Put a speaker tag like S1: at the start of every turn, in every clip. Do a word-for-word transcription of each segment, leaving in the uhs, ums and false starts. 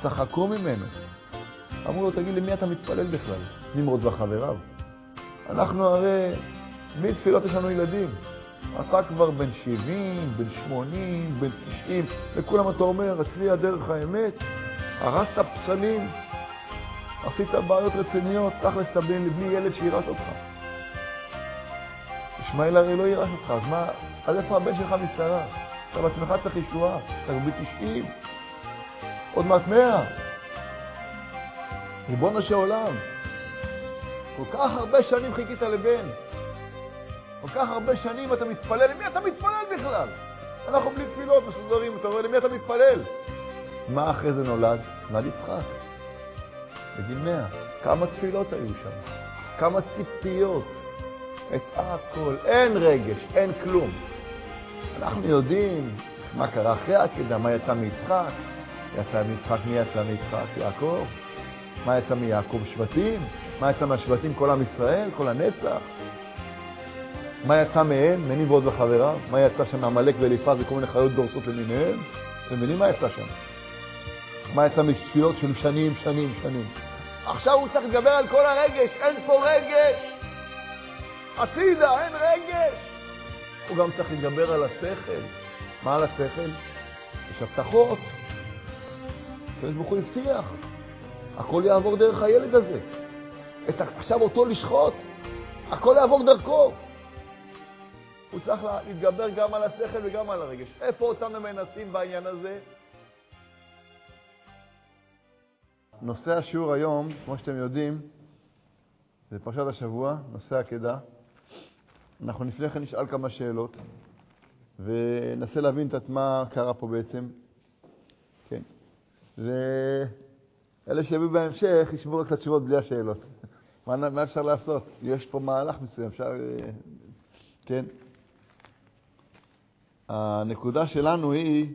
S1: צחקו ממנו. אמרו לו, תגיד, למי אתה מתפלל בכלל? נמרוד וחבריו. אנחנו הרי, בלי תפילות יש לנו ילדים. אתה כבר בן שבעים, בן שמונים, בן תשעים, וכולם אתה אומר, אצלי הדרך האמת, הרסת פסלים, עשית בעיות רציניות, תכלס אתה בלי ילד שירש אותך. ישמעאל הרי לא ירש אותך, אז מה, אז איפה הבן שלך משרה? אתה בעצמך צריך ישועה, אתה בלי תשעים, עוד מעט מאה. ריבונו של עולם, כל כך הרבה שנים חיכית לבן, כל כך הרבה שנים אתה מתפלל, למי אתה מתפלל בכלל? אנחנו בלי תפילות מסודרים, אתה רואה, למי אתה מתפלל? מה אחרי זה נולד? נולד יצחק. בגיל מאה. כמה תפילות היו שם? כמה ציפיות? את הכל. אין רגש, אין כלום. אנחנו יודעים מה קרה אחרי העקדה, מה יצא מיצחק? יצא מיצחק, מי יצא מיצחק? יעקב. מה יצא מיעקב? שבטים. מה יצא מהשבטים? כל עם ישראל, כל הנצח. מה יצא מהם? מנמרוד וחבריו. מה יצא שם מעמלק ואליפז וכל מיני חיות דורסות למיניהם? אתם מבינים מה יצא שם? מה יצא מתפילות של שנים, שנים, שנים. עכשיו הוא צריך לדבר על כל הרגש. אין פה רגש. עתידה, אין רגש. הוא גם צריך לדבר על השכל. מה על השכל? יש הבטחות. הקדוש ברוך הוא הבטיח. הכל יעבור דרך הילד הזה. את עכשיו אותו לשחוט. הכל יעבור דרכו. הוא צריך להתגבר גם על השכל וגם על הרגש. איפה אותם הם מנסים בעניין הזה? נושא השיעור היום, כמו שאתם יודעים, זה פרשת השבוע, נושא העקדה. אנחנו לפני כן נשאל כמה שאלות, וננסה להבין את מה קרה פה בעצם. כן. ואלה שיביאו בהמשך, ישמעו רק את התשובות בלי השאלות. מה, מה אפשר לעשות? יש פה מהלך מסוים, אפשר... כן. הנקודה שלנו היא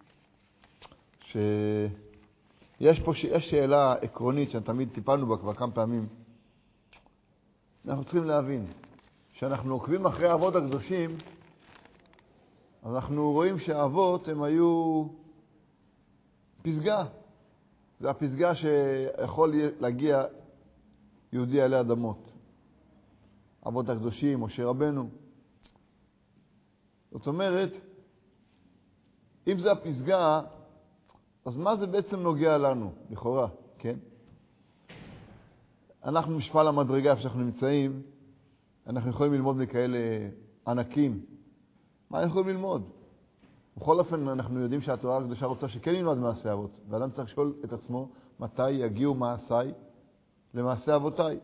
S1: שיש פה יש שאלה עקרונית שתמיד טיפלנו בה כבר כמה פעמים. אנחנו צריכים להבין שאנחנו עוקבים אחרי האבות הקדושים, אז אנחנו רואים שהאבות הם היו פסגה. זה הפסגה שיכול להגיע יהודי עלי אדמות. אבות הקדושים, משה רבנו. זאת אומרת, אם זה הפסגה, אז מה זה בעצם נוגע לנו, לכאורה, כן? אנחנו משפל המדרגה, איפה שאנחנו נמצאים, אנחנו יכולים ללמוד מכאלה ענקים. מה אנחנו יכולים ללמוד? בכל אופן, אנחנו יודעים שהתורה הקדושה רוצה שכן ילמד מעשה אבות, ואדם צריך לשאול את עצמו מתי יגיעו מעשיי למעשה אבותיי.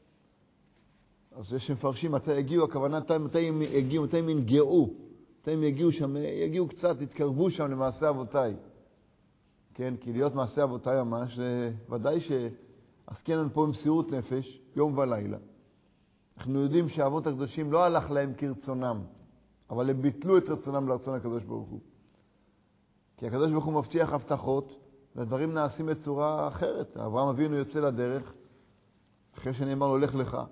S1: אז יש שמפרשים מתי יגיעו, הכוונה מתי הם יגיעו, מתי הם ינגעו. מתי הם יגיעו שם, יגיעו קצת, יתקרבו שם למעשה אבותיי. כן, כי להיות מעשה אבותיי ממש, ודאי שעסקן לנו פה במסירות נפש, יום ולילה. אנחנו יודעים שהאבות הקדושים לא הלך להם כרצונם, אבל הם ביטלו את רצונם לרצון הקדוש ברוך הוא. כי הקדוש ברוך הוא מבטיח הבטחות, והדברים נעשים בצורה אחרת. אברהם אבינו יוצא לדרך, אחרי שנאמר לו, לך לך.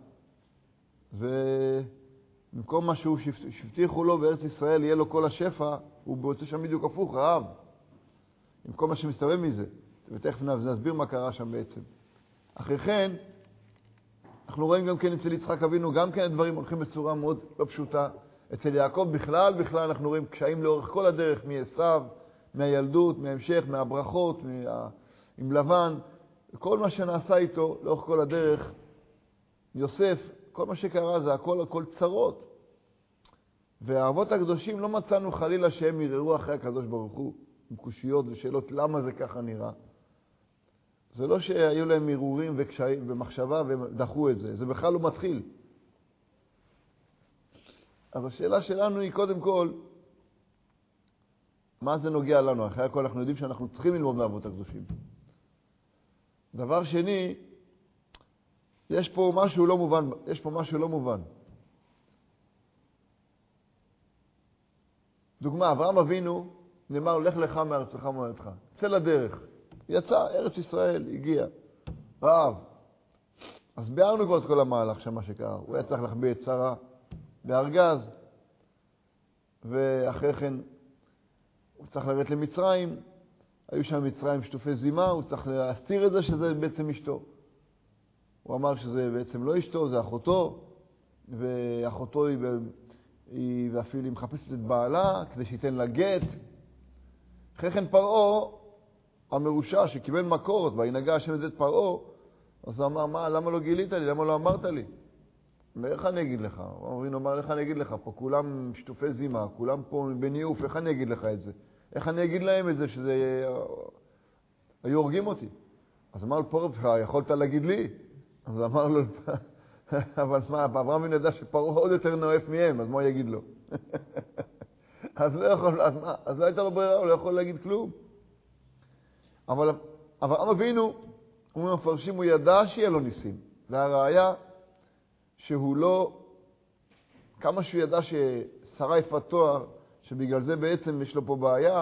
S1: ובמקום מה שהוא שבטיחו לו בארץ ישראל, יהיה לו כל השפע, הוא רוצה שם בדיוק הפוך, רעב. עם כל מה שמסתובב מזה. ותכף נסביר מה קרה שם בעצם. אחרי כן, אנחנו רואים גם כן אצל יצחק אבינו, גם כן הדברים הולכים בצורה מאוד לא פשוטה. אצל יעקב בכלל, בכלל אנחנו רואים קשיים לאורך כל הדרך, מעשיו, מהילדות, מההמשך, מהברכות, מה... עם לבן. כל מה שנעשה איתו לאורך כל הדרך, יוסף, כל מה שקרה זה הכל, הכל צרות. והאבות הקדושים לא מצאנו חלילה שהם יראו אחרי הקדוש ברוך הוא, עם קושיות ושאלות למה זה ככה נראה. זה לא שהיו להם ערעורים וקשיים ומחשבה ודחו את זה, זה בכלל לא מתחיל. אז השאלה שלנו היא קודם כל, מה זה נוגע לנו? אחרי הכל אנחנו יודעים שאנחנו צריכים ללמוד מהאבות הקדושים. דבר שני, יש פה משהו לא מובן, יש פה משהו לא מובן. דוגמה, אברהם אבינו נאמר, לך לך מארצך וממולדתך. צא לדרך. יצא, ארץ ישראל, הגיע. רעב. אז ביארנו כבר את כל המהלך שם מה שקרה. הוא היה צריך להחביא את שרה בארגז, ואחרי כן הוא צריך לרדת למצרים, היו שם מצרים שטופי זימה, הוא צריך להסתיר את זה שזה בעצם אשתו. הוא אמר שזה בעצם לא אשתו, זה אחותו, ואחותו היא, היא ואפילו היא מחפשת את בעלה כדי שייתן לה גט. אחרי כן פרעה, המרושע שקיבל מכות, והנהגה השם את פרעה, אז הוא אמר, מה, למה לא גילית לי? למה לא אמרת לי? ואיך אני אגיד לך? הוא אומר, איך אני אגיד לך? פה כולם שטופי זימה, כולם פה בניוף, איך אני אגיד לך את זה? איך אני אגיד להם את זה שזה... היו הורגים אותי. אז אמר לו, פרעה, יכולת להגיד לי? אז אמר לו, אבל מה, אברהם אבינו ידע שפרעה עוד יותר נואף מהם, אז מה הוא יגיד לו? אז לא יכול, אז מה? אז לא הייתה לו ברירה, הוא לא יכול להגיד כלום. אבל אברהם אבינו, הוא מפרשים, הוא ידע שיהיה לו ניסים. והראיה שהוא לא, כמה שהוא ידע ששרה יפת תואר, שבגלל זה בעצם יש לו פה בעיה,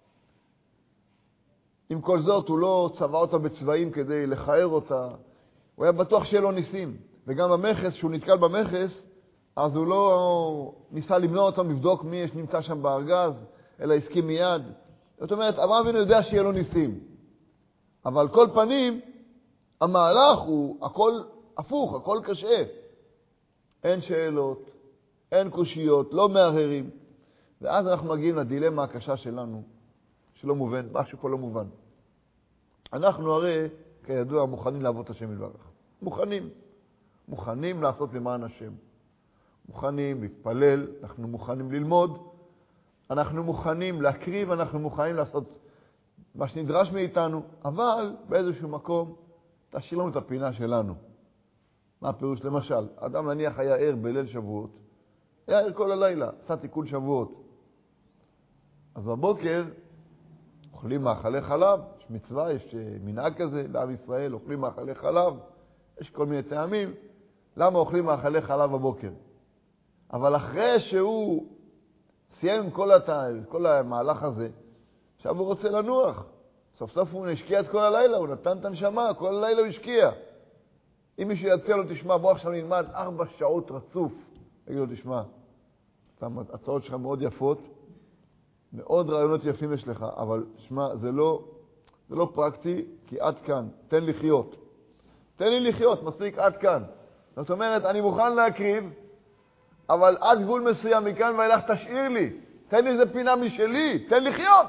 S1: עם כל זאת הוא לא צבע אותה בצבעים כדי לחאר אותה, הוא היה בטוח שיהיה לו ניסים. וגם במכס, שהוא נתקל במכס, אז הוא לא ניסה למנוע אותו, לבדוק מי יש נמצא שם בארגז, אלא הסכים מיד. זאת אומרת, אברהם אבינו יודע שיהיה לו ניסים. אבל כל פנים, המהלך הוא הכל הפוך, הכל קשה. אין שאלות, אין קושיות, לא מהרהרים. ואז אנחנו מגיעים לדילמה הקשה שלנו, שלא מובן, משהו פה לא מובן. אנחנו הרי, כידוע, מוכנים לעבוד את השם יתברך. מוכנים. מוכנים לעשות למען השם. מוכנים להתפלל, אנחנו מוכנים ללמוד, אנחנו מוכנים להקריב, אנחנו מוכנים לעשות מה שנדרש מאיתנו, אבל באיזשהו מקום תשאיר לנו את הפינה שלנו. מה הפירוש? למשל, אדם נניח היה ער בליל שבועות, היה ער כל הלילה, עשה תיקון שבועות. אז בבוקר אוכלים מאכלי חלב, יש מצווה, יש מנהג כזה לעם ישראל, אוכלים מאכלי חלב, יש כל מיני טעמים, למה אוכלים מאכלי חלב בבוקר? אבל אחרי שהוא סיים כל, הת... כל המהלך הזה, עכשיו הוא רוצה לנוח. סוף סוף הוא השקיע את כל הלילה, הוא נתן את הנשמה, כל הלילה הוא השקיע. אם מישהו יציע לו, תשמע, בוא עכשיו נלמד ארבע שעות רצוף. יגיד לו, תשמע, הצעות שלך מאוד יפות, מאוד רעיונות יפים יש לך, אבל שמע, זה לא, זה לא פרקטי, כי עד כאן, תן לחיות. תן לי לחיות, מספיק עד כאן. זאת אומרת, אני מוכן להקריב, אבל עד גבול מסוים מכאן ואילך תשאיר לי. תן לי איזה פינה משלי, תן לחיות.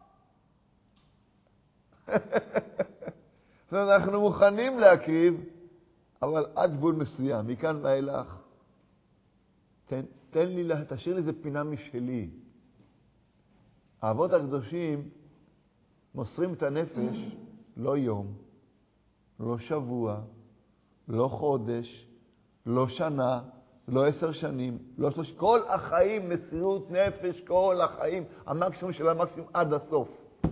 S1: זאת אומרת, אנחנו מוכנים להקריב, אבל עד גבול מסוים, מכאן ואילך, תן, תן לי, תשאיר לי איזה פינה משלי. האבות הקדושים מוסרים את הנפש לא יום, לא שבוע, לא חודש, לא שנה, לא עשר שנים, לא שלוש, כל החיים, מסירות נפש, כל החיים, המקסימום של המקסימום עד הסוף.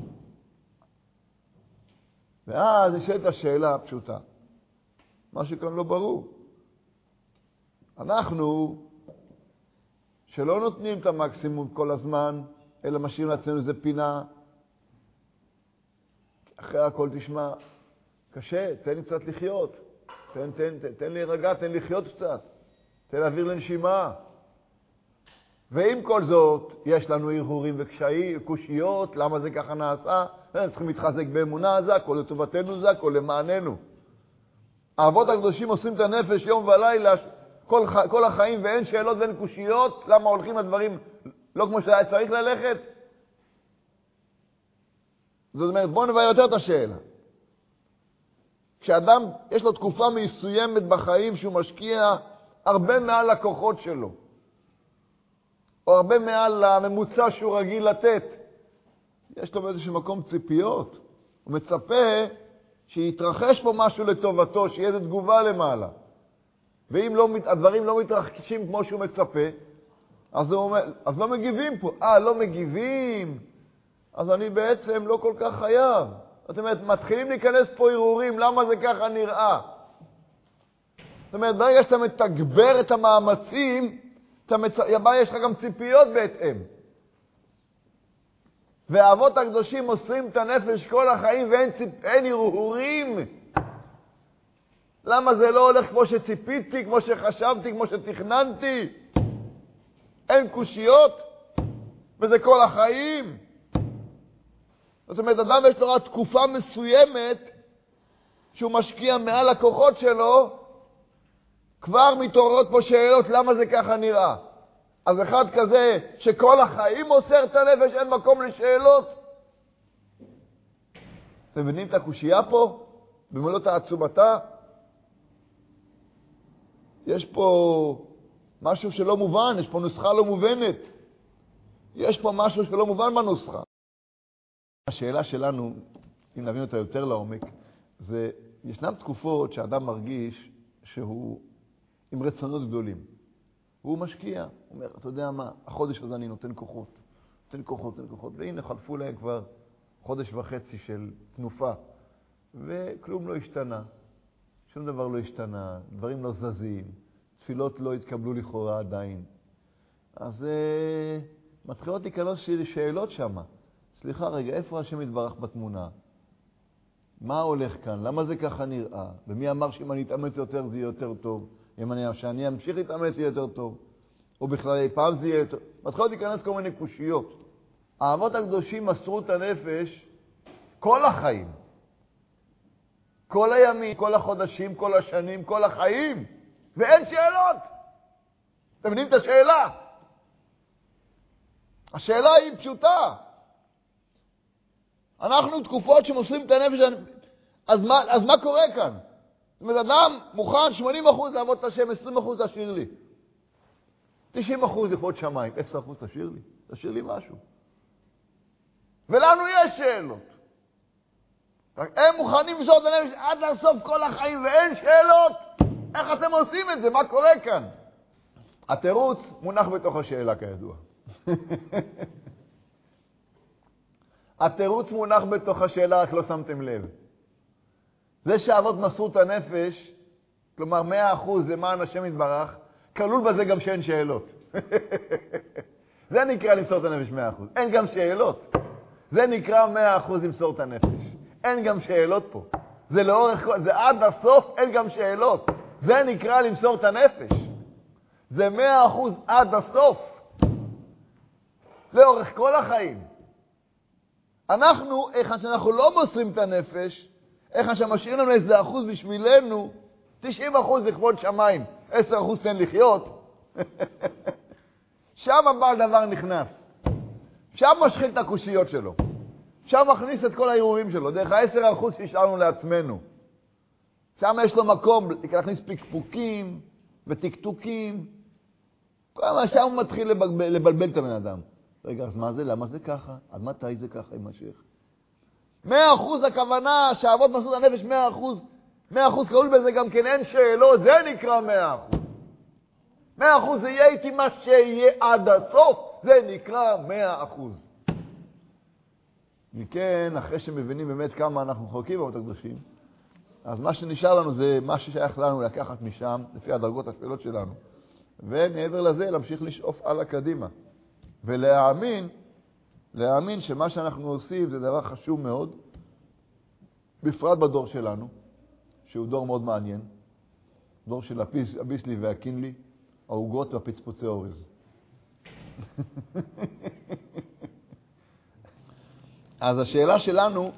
S1: ואז נשאלת השאלה הפשוטה, משהו כאן לא ברור. אנחנו, שלא נותנים את המקסימום כל הזמן, אלא משאירים לעצמנו איזה פינה, אחרי הכל תשמע, קשה, תן לי קצת לחיות, תן, תן, תן, תן לי רגע, תן לי לחיות קצת, תן להעביר לנשימה. ועם כל זאת, יש לנו הרהורים וקושיות, למה זה ככה נעשה? צריכים להתחזק באמונה, זה הכל לטובתנו, זה הכל למעננו. האבות הקדושים עושים את הנפש יום ולילה, כל, כל החיים, ואין שאלות ואין קושיות, למה הולכים לדברים לא כמו שהיה צריך ללכת? זאת אומרת, בואו נביא יותר את השאלה. כשאדם יש לו תקופה מסוימת בחיים שהוא משקיע הרבה מעל הכוחות שלו, או הרבה מעל הממוצע שהוא רגיל לתת, יש לו באיזשהו מקום ציפיות. הוא מצפה שיתרחש פה משהו לטובתו, שיהיה איזו תגובה למעלה. ואם לא, הדברים לא מתרחשים כמו שהוא מצפה, אז, הוא אומר, אז לא מגיבים פה. אה, לא מגיבים. אז אני בעצם לא כל כך חייב. זאת אומרת, מתחילים להיכנס פה הרהורים, למה זה ככה נראה? זאת אומרת, ברגע שאתה מתגבר את המאמצים, אתה מצ... יש לך גם ציפיות בהתאם. והאבות הקדושים מוסרים את הנפש כל החיים ואין ציפ... אין הרהורים. למה זה לא הולך כמו שציפיתי, כמו שחשבתי, כמו שתכננתי? אין קושיות, וזה כל החיים. זאת אומרת, אדם יש לו רק תקופה מסוימת שהוא משקיע מעל הכוחות שלו, כבר מתעוררות פה שאלות למה זה ככה נראה. אז אחד כזה שכל החיים מוסר את הנפש, אין מקום לשאלות. אתם מבינים את הקושייה פה? במלוא העצומתה? יש פה משהו שלא מובן, יש פה נוסחה לא מובנת. יש פה משהו שלא מובן בנוסחה. השאלה שלנו, אם נבין אותה יותר לעומק, זה, ישנם תקופות שאדם מרגיש שהוא עם רצונות גדולים. והוא משקיע. הוא אומר, אתה יודע מה, החודש הזה אני נותן כוחות. נותן כוחות, נותן כוחות. והנה חלפו להם כבר חודש וחצי של תנופה. וכלום לא השתנה. שום דבר לא השתנה. דברים לא זזים. תפילות לא התקבלו לכאורה עדיין. אז אה, מתחילות להיכנס שאלות שם. סליחה רגע, איפה השם יתברך בתמונה? מה הולך כאן? למה זה ככה נראה? ומי אמר שאם אני אתאמץ יותר זה יהיה יותר טוב? אם אני, שאני אמשיך להתאמץ יהיה יותר טוב? או בכלל אי פעם זה יהיה יותר... מתחילות להיכנס כל מיני קושיות. האבות הקדושים מסרו את הנפש כל החיים. כל הימים, כל החודשים, כל השנים, כל החיים. ואין שאלות. אתם מבינים את השאלה? השאלה היא פשוטה. אנחנו תקופות שמוסרים את הנפש, אז מה, אז מה קורה כאן? זאת אומרת, אדם מוכן שמונים אחוז לעבוד את השם, עשרים אחוז תשאיר לי. תשעים אחוז לכבוד שמיים, עשרה אחוז תשאיר לי. תשאיר לי משהו. ולנו יש שאלות. הם מוכנים למסור את הנפש עד לסוף כל החיים, ואין שאלות. איך אתם עושים את זה? מה קורה כאן? התירוץ מונח בתוך השאלה כידוע. התירוץ מונח בתוך השאלה, רק לא שמתם לב. זה שאבות מסרו את הנפש, כלומר מאה אחוז למען השם יתברך, כלול בזה גם שאין שאלות. זה נקרא למסור את הנפש מאה אחוז. אין גם שאלות. זה נקרא מאה אחוז למסור את הנפש. אין גם שאלות פה. זה לאורך, זה עד הסוף, אין גם שאלות. זה נקרא למסור את הנפש. זה מאה אחוז עד הסוף. לאורך כל החיים. אנחנו, איך שאנחנו לא מוסרים את הנפש, איך שמשאירים לנו איזה אחוז בשבילנו, תשעים אחוז לכבוד שמיים, עשרה אחוז תן לחיות, שם הבעל דבר נכנס. שם משחיל את הקושיות שלו. שם מכניס את כל העירורים שלו, דרך ה-עשרה אחוז שהשארנו לעצמנו. שם יש לו מקום להכניס פיקפוקים ותקתוקים. כל מה שם הוא מתחיל לבלבל, לבלבל את הבן אדם. רגע, אז מה זה? למה זה ככה? עד מתי זה ככה יימשך? מאה אחוז הכוונה שהאבות מסרו את הנפש מאה אחוז. מאה אחוז כלול בזה גם כן אין שאלות, זה נקרא מאה אחוז. מאה אחוז זה יהיה איתי מה שיהיה עד הסוף, זה נקרא מאה אחוז. מכן, אחרי שמבינים באמת כמה אנחנו חולקים באבות הקדושים, אז מה שנשאר לנו זה מה ששייך לנו לקחת משם, לפי הדרגות השפלות שלנו. ומעבר לזה, להמשיך לשאוף הלאה קדימה. ולהאמין, להאמין שמה שאנחנו עושים זה דבר חשוב מאוד, בפרט בדור שלנו, שהוא דור מאוד מעניין, דור של הביסלי והקינלי, העוגות והפצפוצי אורז. אז השאלה שלנו,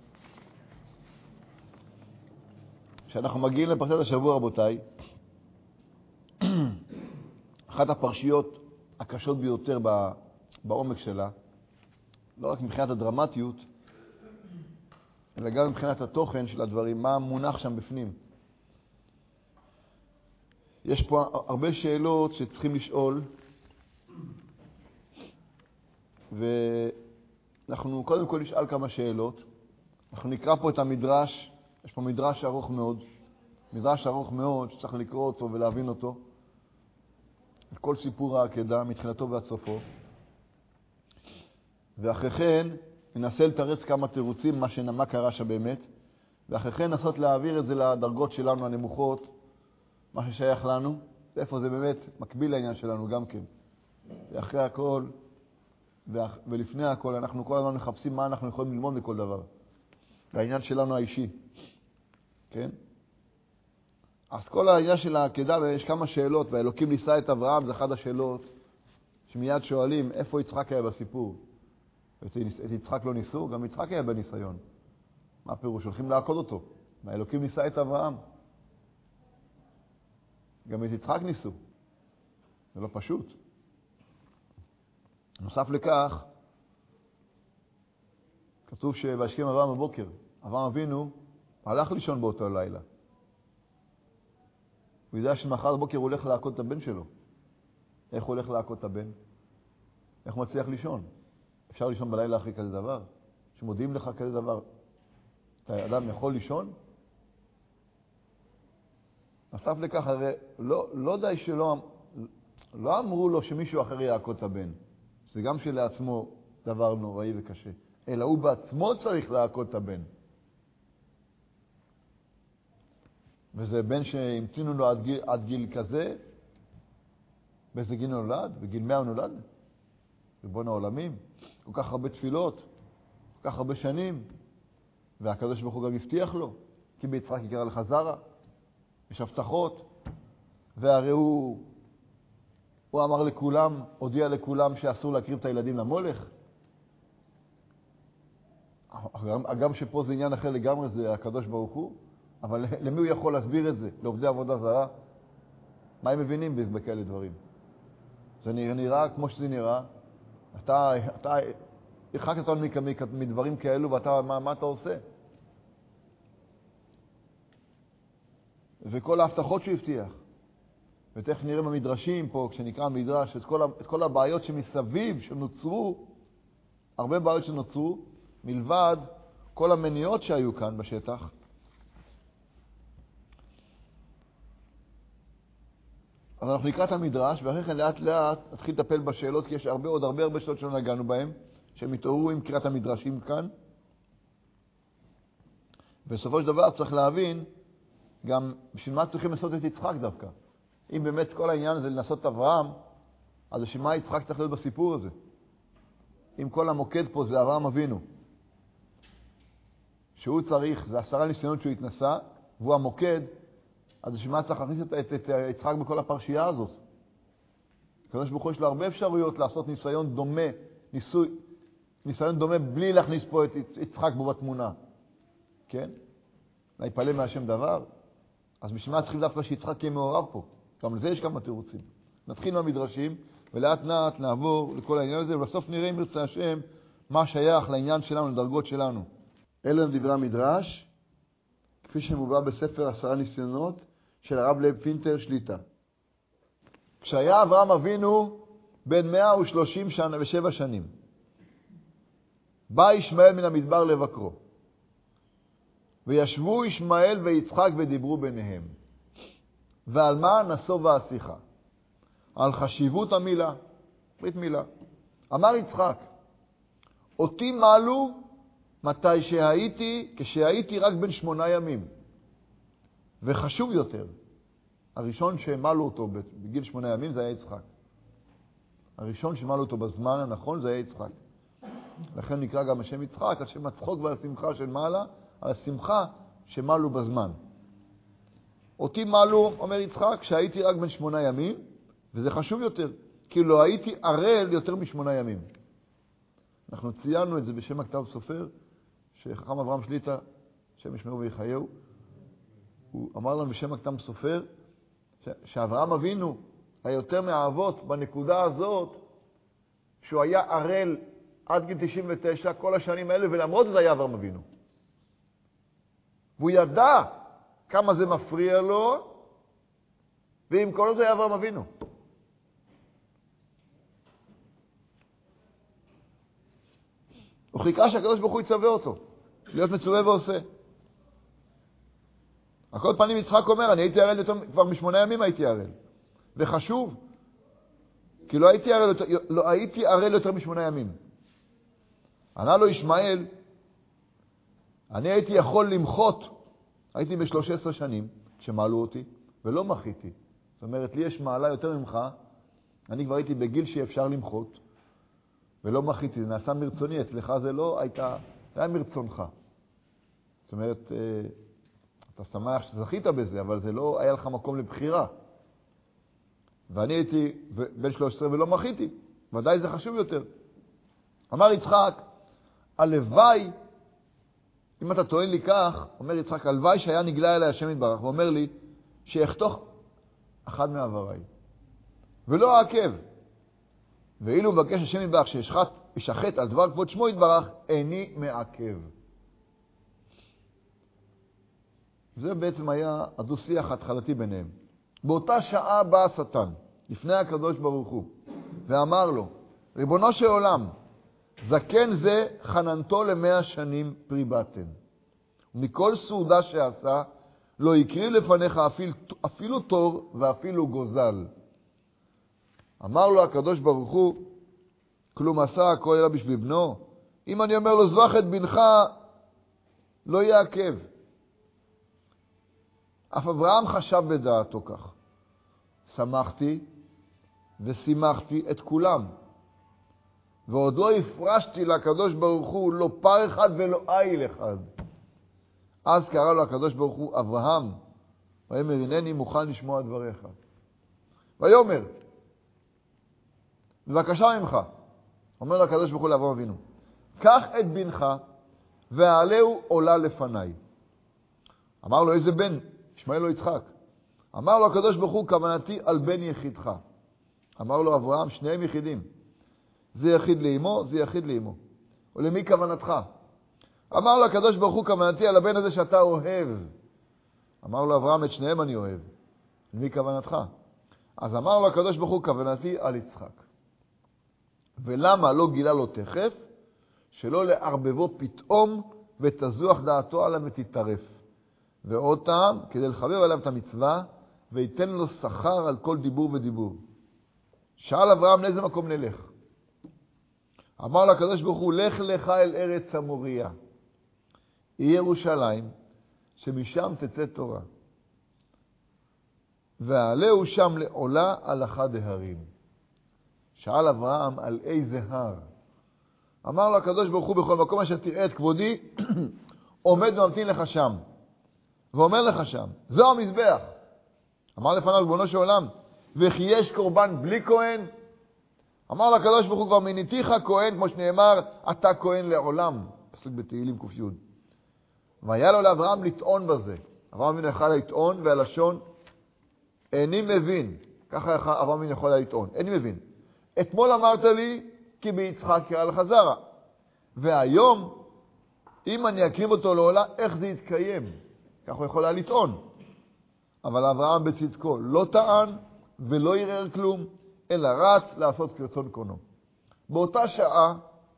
S1: שאנחנו מגיעים לפרשת השבוע, רבותיי, אחת הפרשיות הקשות ביותר בעומק שלה, לא רק מבחינת הדרמטיות, אלא גם מבחינת התוכן של הדברים, מה מונח שם בפנים. יש פה הרבה שאלות שצריכים לשאול, ואנחנו קודם כל נשאל כמה שאלות. אנחנו נקרא פה את המדרש, יש פה מדרש ארוך מאוד, מדרש ארוך מאוד שצריך לקרוא אותו ולהבין אותו, את כל סיפור העקדה מתחילתו ועד סופו. ואחרי כן ננסה לתרץ כמה תירוצים מה שנמה קרה שם באמת, ואחרי כן ננסות להעביר את זה לדרגות שלנו הנמוכות, מה ששייך לנו, איפה זה באמת מקביל לעניין שלנו גם כן. ואחרי הכל ולפני הכל אנחנו כל הזמן מחפשים מה אנחנו יכולים ללמוד מכל דבר. והעניין שלנו האישי. כן? אז כל העניין של העקדה, ויש כמה שאלות, והאלוקים ניסה את אברהם, זה אחת השאלות שמיד שואלים, איפה יצחק היה בסיפור? את יצחק לא ניסו, גם יצחק היה בניסיון. מה הפירוש? הולכים לעקוד אותו. האלוקים ניסה את אברהם. גם את יצחק ניסו. זה לא פשוט. נוסף לכך, כתוב שבהשכם אברהם בבוקר, אברהם אבינו הלך לישון באותו לילה. הוא יודע שמחר בבוקר הוא הולך לעקוד את הבן שלו. איך הוא הולך לעקוד את הבן? איך הוא מצליח לישון? אפשר לישון בלילה אחרי כזה דבר? שמודיעים לך כזה דבר, אתה אדם יכול לישון? נוסף לכך, הרי לא, לא די שלא, לא אמרו לו שמישהו אחר יעקוד את הבן. זה גם שלעצמו דבר נוראי וקשה. אלא הוא בעצמו צריך לעקוד את הבן. וזה בן שהמתינו לו עד גיל, עד גיל כזה. באיזה גיל נולד? בגיל מאה הוא נולד? ריבון העולמים. כל כך הרבה תפילות, כל כך הרבה שנים. והקדוש ברוך הוא גם הבטיח לו, כי ביצחק יקרא לך זרע. יש הבטחות. והרי הוא, הוא אמר לכולם, הודיע לכולם שאסור להקריב את הילדים למולך. אגב שפה זה עניין אחר לגמרי, זה הקדוש ברוך הוא. אבל למי הוא יכול להסביר את זה? לעובדי עבודה זרה? מה הם מבינים בכאלה דברים? זה נראה כמו שזה נראה. אתה, אתה הרחקת אותנו מדברים כאלו, ואתה, מה, מה אתה עושה? וכל ההבטחות שהוא הבטיח. ותכף נראה במדרשים פה, כשנקרא המדרש, את כל, את כל הבעיות שמסביב, שנוצרו, הרבה בעיות שנוצרו, מלבד כל המניעות שהיו כאן בשטח. אז אנחנו נקרא את המדרש, ואחרי כן לאט לאט נתחיל לטפל בשאלות, כי יש הרבה עוד הרבה הרבה שאלות שלא נגענו בהן, שהם התעוררו עם קריאת המדרשים כאן. בסופו של דבר צריך להבין, גם בשביל מה צריכים לעשות את יצחק דווקא. אם באמת כל העניין הזה לנסות את אברהם, אז בשביל מה יצחק צריך להיות בסיפור הזה? אם כל המוקד פה זה אברהם אבינו, שהוא צריך, זה עשרה ניסיונות שהוא התנסה, והוא המוקד, אז בשביל מה צריך להכניס את, את, את יצחק בכל הפרשייה הזאת? הקדוש ברוך הוא יש לו הרבה אפשרויות לעשות ניסיון דומה, ניסוי, ניסיון דומה בלי להכניס פה את יצחק בו בתמונה. כן? להיפלא מהשם דבר. אז בשביל מה צריכים דווקא שיצחק יהיה מעורב פה? גם לזה יש כמה תירוצים. נתחיל מהמדרשים, ולאט לאט נעבור לכל העניין הזה, ובסוף נראה אם ירצה השם מה שייך לעניין שלנו, לדרגות שלנו. אלה הם דברי המדרש, כפי שמובא בספר עשרה ניסיונות של הרב לב פינטר שליטה. כשהיה אברהם אבינו בן מאה ושלושים שנה ושבע שנים, בא ישמעאל מן המדבר לבקרו, וישבו ישמעאל ויצחק ודיברו ביניהם. ועל מה נסוב השיחה? על חשיבות המילה, ברית מילה. אמר יצחק, אותי מעלו מתי שהייתי, כשהייתי רק בן שמונה ימים. וחשוב יותר, הראשון שמעלו אותו בגיל שמונה ימים זה היה יצחק. הראשון שמעלו אותו בזמן הנכון זה היה יצחק. לכן נקרא גם השם יצחק, על שם הצחוק והשמחה של מעלה, על השמחה שמעלו בזמן. אותי מעלו, אומר יצחק, שהייתי רק בן שמונה ימים, וזה חשוב יותר, כי לא הייתי ערל יותר משמונה ימים. אנחנו ציינו את זה בשם הכתב סופר, שחכם אברהם שליטה, שם ישמעו ויחייהו, הוא אמר לנו בשם הכתב סופר, שאברהם אבינו היותר מהאבות בנקודה הזאת, שהוא היה ערל עד גיל תשעים ותשע, כל השנים האלה, ולמרות זה היה אברהם אבינו. והוא ידע כמה זה מפריע לו, ועם כל זה היה אברהם אבינו. הוא חיכה שהקדוש ברוך הוא יצווה אותו, להיות מצווה ועושה. על כל פנים יצחק אומר, אני הייתי ערל יותר, כבר משמונה ימים הייתי ערל. וחשוב, כי לא הייתי ערל יותר, לא הייתי ערל יותר משמונה ימים. ענה לו ישמעאל, אני הייתי יכול למחות, הייתי ב-שלוש עשרה שנים, כשמעלו אותי, ולא מחיתי. זאת אומרת, לי יש מעלה יותר ממך, אני כבר הייתי בגיל שאפשר למחות, ולא מחיתי, זה נעשה מרצוני, אצלך זה לא הייתה, זה היה מרצונך. זאת אומרת, אתה שמח שזכית בזה, אבל זה לא היה לך מקום לבחירה. ואני הייתי בן שלוש עשרה ולא מחיתי, ודאי זה חשוב יותר. אמר יצחק, הלוואי, אם אתה טוען לי כך, אומר יצחק, הלוואי שהיה נגלה אליי השם יתברך, ואומר לי, שיחתוך אחד מעבריי, ולא העקב. ואילו מבקש השם יתברך שישחט על דבר כבוד שמו יתברך, איני מעכב. זה בעצם היה הדו-שיח ההתחלתי ביניהם. באותה שעה בא השטן, לפני הקדוש ברוך הוא, ואמר לו, ריבונו של עולם, זקן זה חננתו למאה שנים פרי בטן. מכל סעודה שעשה, לא יקריב לפניך אפילו, אפילו תור ואפילו גוזל. אמר לו הקדוש ברוך הוא, כלום עשה הכל אלא בשביל בנו. אם אני אומר לו, זבח את בנך, לא יעכב. אף אברהם חשב בדעתו כך. שמחתי ושימחתי את כולם. ועוד לא הפרשתי לקדוש ברוך הוא לא פר אחד ולא איל אחד. אז קרא לו הקדוש ברוך הוא אברהם, ואומר, הנני מוכן לשמוע דבריך. ויאמר, בבקשה ממך, אומר לו הקדוש ברוך הוא לאברהם אבינו, קח את בנך ועלהו עולה לפניי. אמר לו, איזה בן? ישמעאל או יצחק. אמר לו הקדוש ברוך הוא, כוונתי על בן יחידך. אמר לו אברהם, שניהם יחידים. זה יחיד לאמו, זה יחיד לאמו. ולמי כוונתך? אמר לו הקדוש ברוך הוא, כוונתי על הבן הזה שאתה אוהב. אמר לו אברהם, את שניהם אני אוהב. למי כוונתך? אז אמר לו הקדוש ברוך הוא, כוונתי על יצחק. ולמה לא גילה לו תכף? שלא לערבבו פתאום ותזוח דעתו עליו ותתערף. ועוד טעם, כדי לחבר עליו את המצווה, ויתן לו שכר על כל דיבור ודיבור. שאל אברהם, לאיזה מקום נלך? אמר לו הקדוש ברוך הוא, לך לך אל ארץ המוריה. היא ירושלים, שמשם תצא תורה. ועלהו שם לעולה על אחד ההרים. שאל אברהם, על איזה הר? אמר לו הקדוש ברוך הוא, בכל מקום אשר תראה את כבודי, עומד וממתין לך שם. ואומר לך שם, זו המזבח. אמר לפניו ריבונו של עולם, וכי יש קורבן בלי כהן? אמר לקדוש ברוך הוא, כבר מיניתיך כהן, כמו שנאמר, אתה כהן לעולם. פסוק בתהילים ק"י. והיה לו לאברהם לטעון בזה. אברהם אבינו יכול לטעון, והלשון, איני מבין. ככה אברהם אבינו יכול לטעון, איני מבין. אתמול אמרת לי, כי ביצחק קרא לך זרע. והיום, אם אני אקריב אותו לעולה, איך זה יתקיים? כך הוא יכול לטעון. אבל אברהם בצדקו לא טען ולא יראה כלום, אלא רץ לעשות כרצון קונו. באותה שעה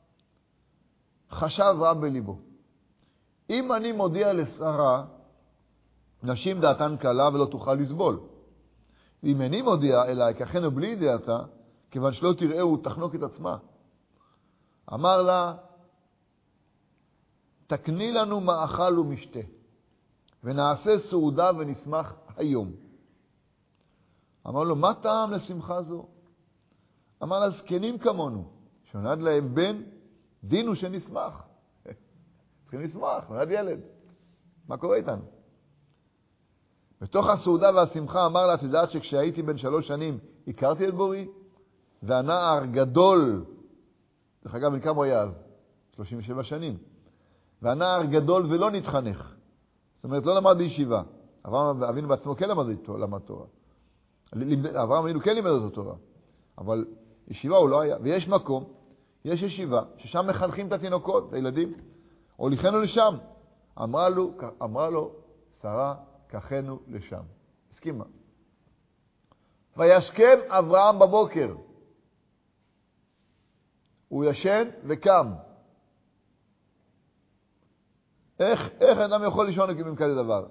S1: חשב אברהם בליבו, אם אני מודיע לשרה, נשים דעתן קלה ולא תוכל לסבול. ואם אני מודיע אליי, ככנו בלי דעתה, כיוון שלא תראהו, תחנוק את עצמה. אמר לה, תקני לנו מאכל ומשתה, ונעשה סעודה ונשמח היום. אמר לו, מה טעם לשמחה זו? אמר לה, זקנים כמונו, שנולד להם בן, דין הוא שנשמח. צריכים לשמח, נולד ילד. מה קורה איתנו? בתוך הסעודה והשמחה אמר לה, את יודעת שכשהייתי בן שלוש שנים, הכרתי את בורי, והנער גדול, דרך אגב, בן כמה הוא היה אז? שלושים ושבע שנים. והנער גדול ולא נתחנך. זאת אומרת, לא למד בישיבה. אברהם אבינו בעצמו כן למד איתו, למד תורה. אברהם אבינו כן לימד אותו תורה. אבל ישיבה הוא לא היה. ויש מקום, יש ישיבה, ששם מחנכים את התינוקות, את הילדים. הוליכנו לשם. אמרה לו, אמרה לו, שרה, קחנו לשם. הסכימה. וישכם אברהם בבוקר. הוא ישן וקם. איך, איך אדם יכול לישון עם כזה דבר?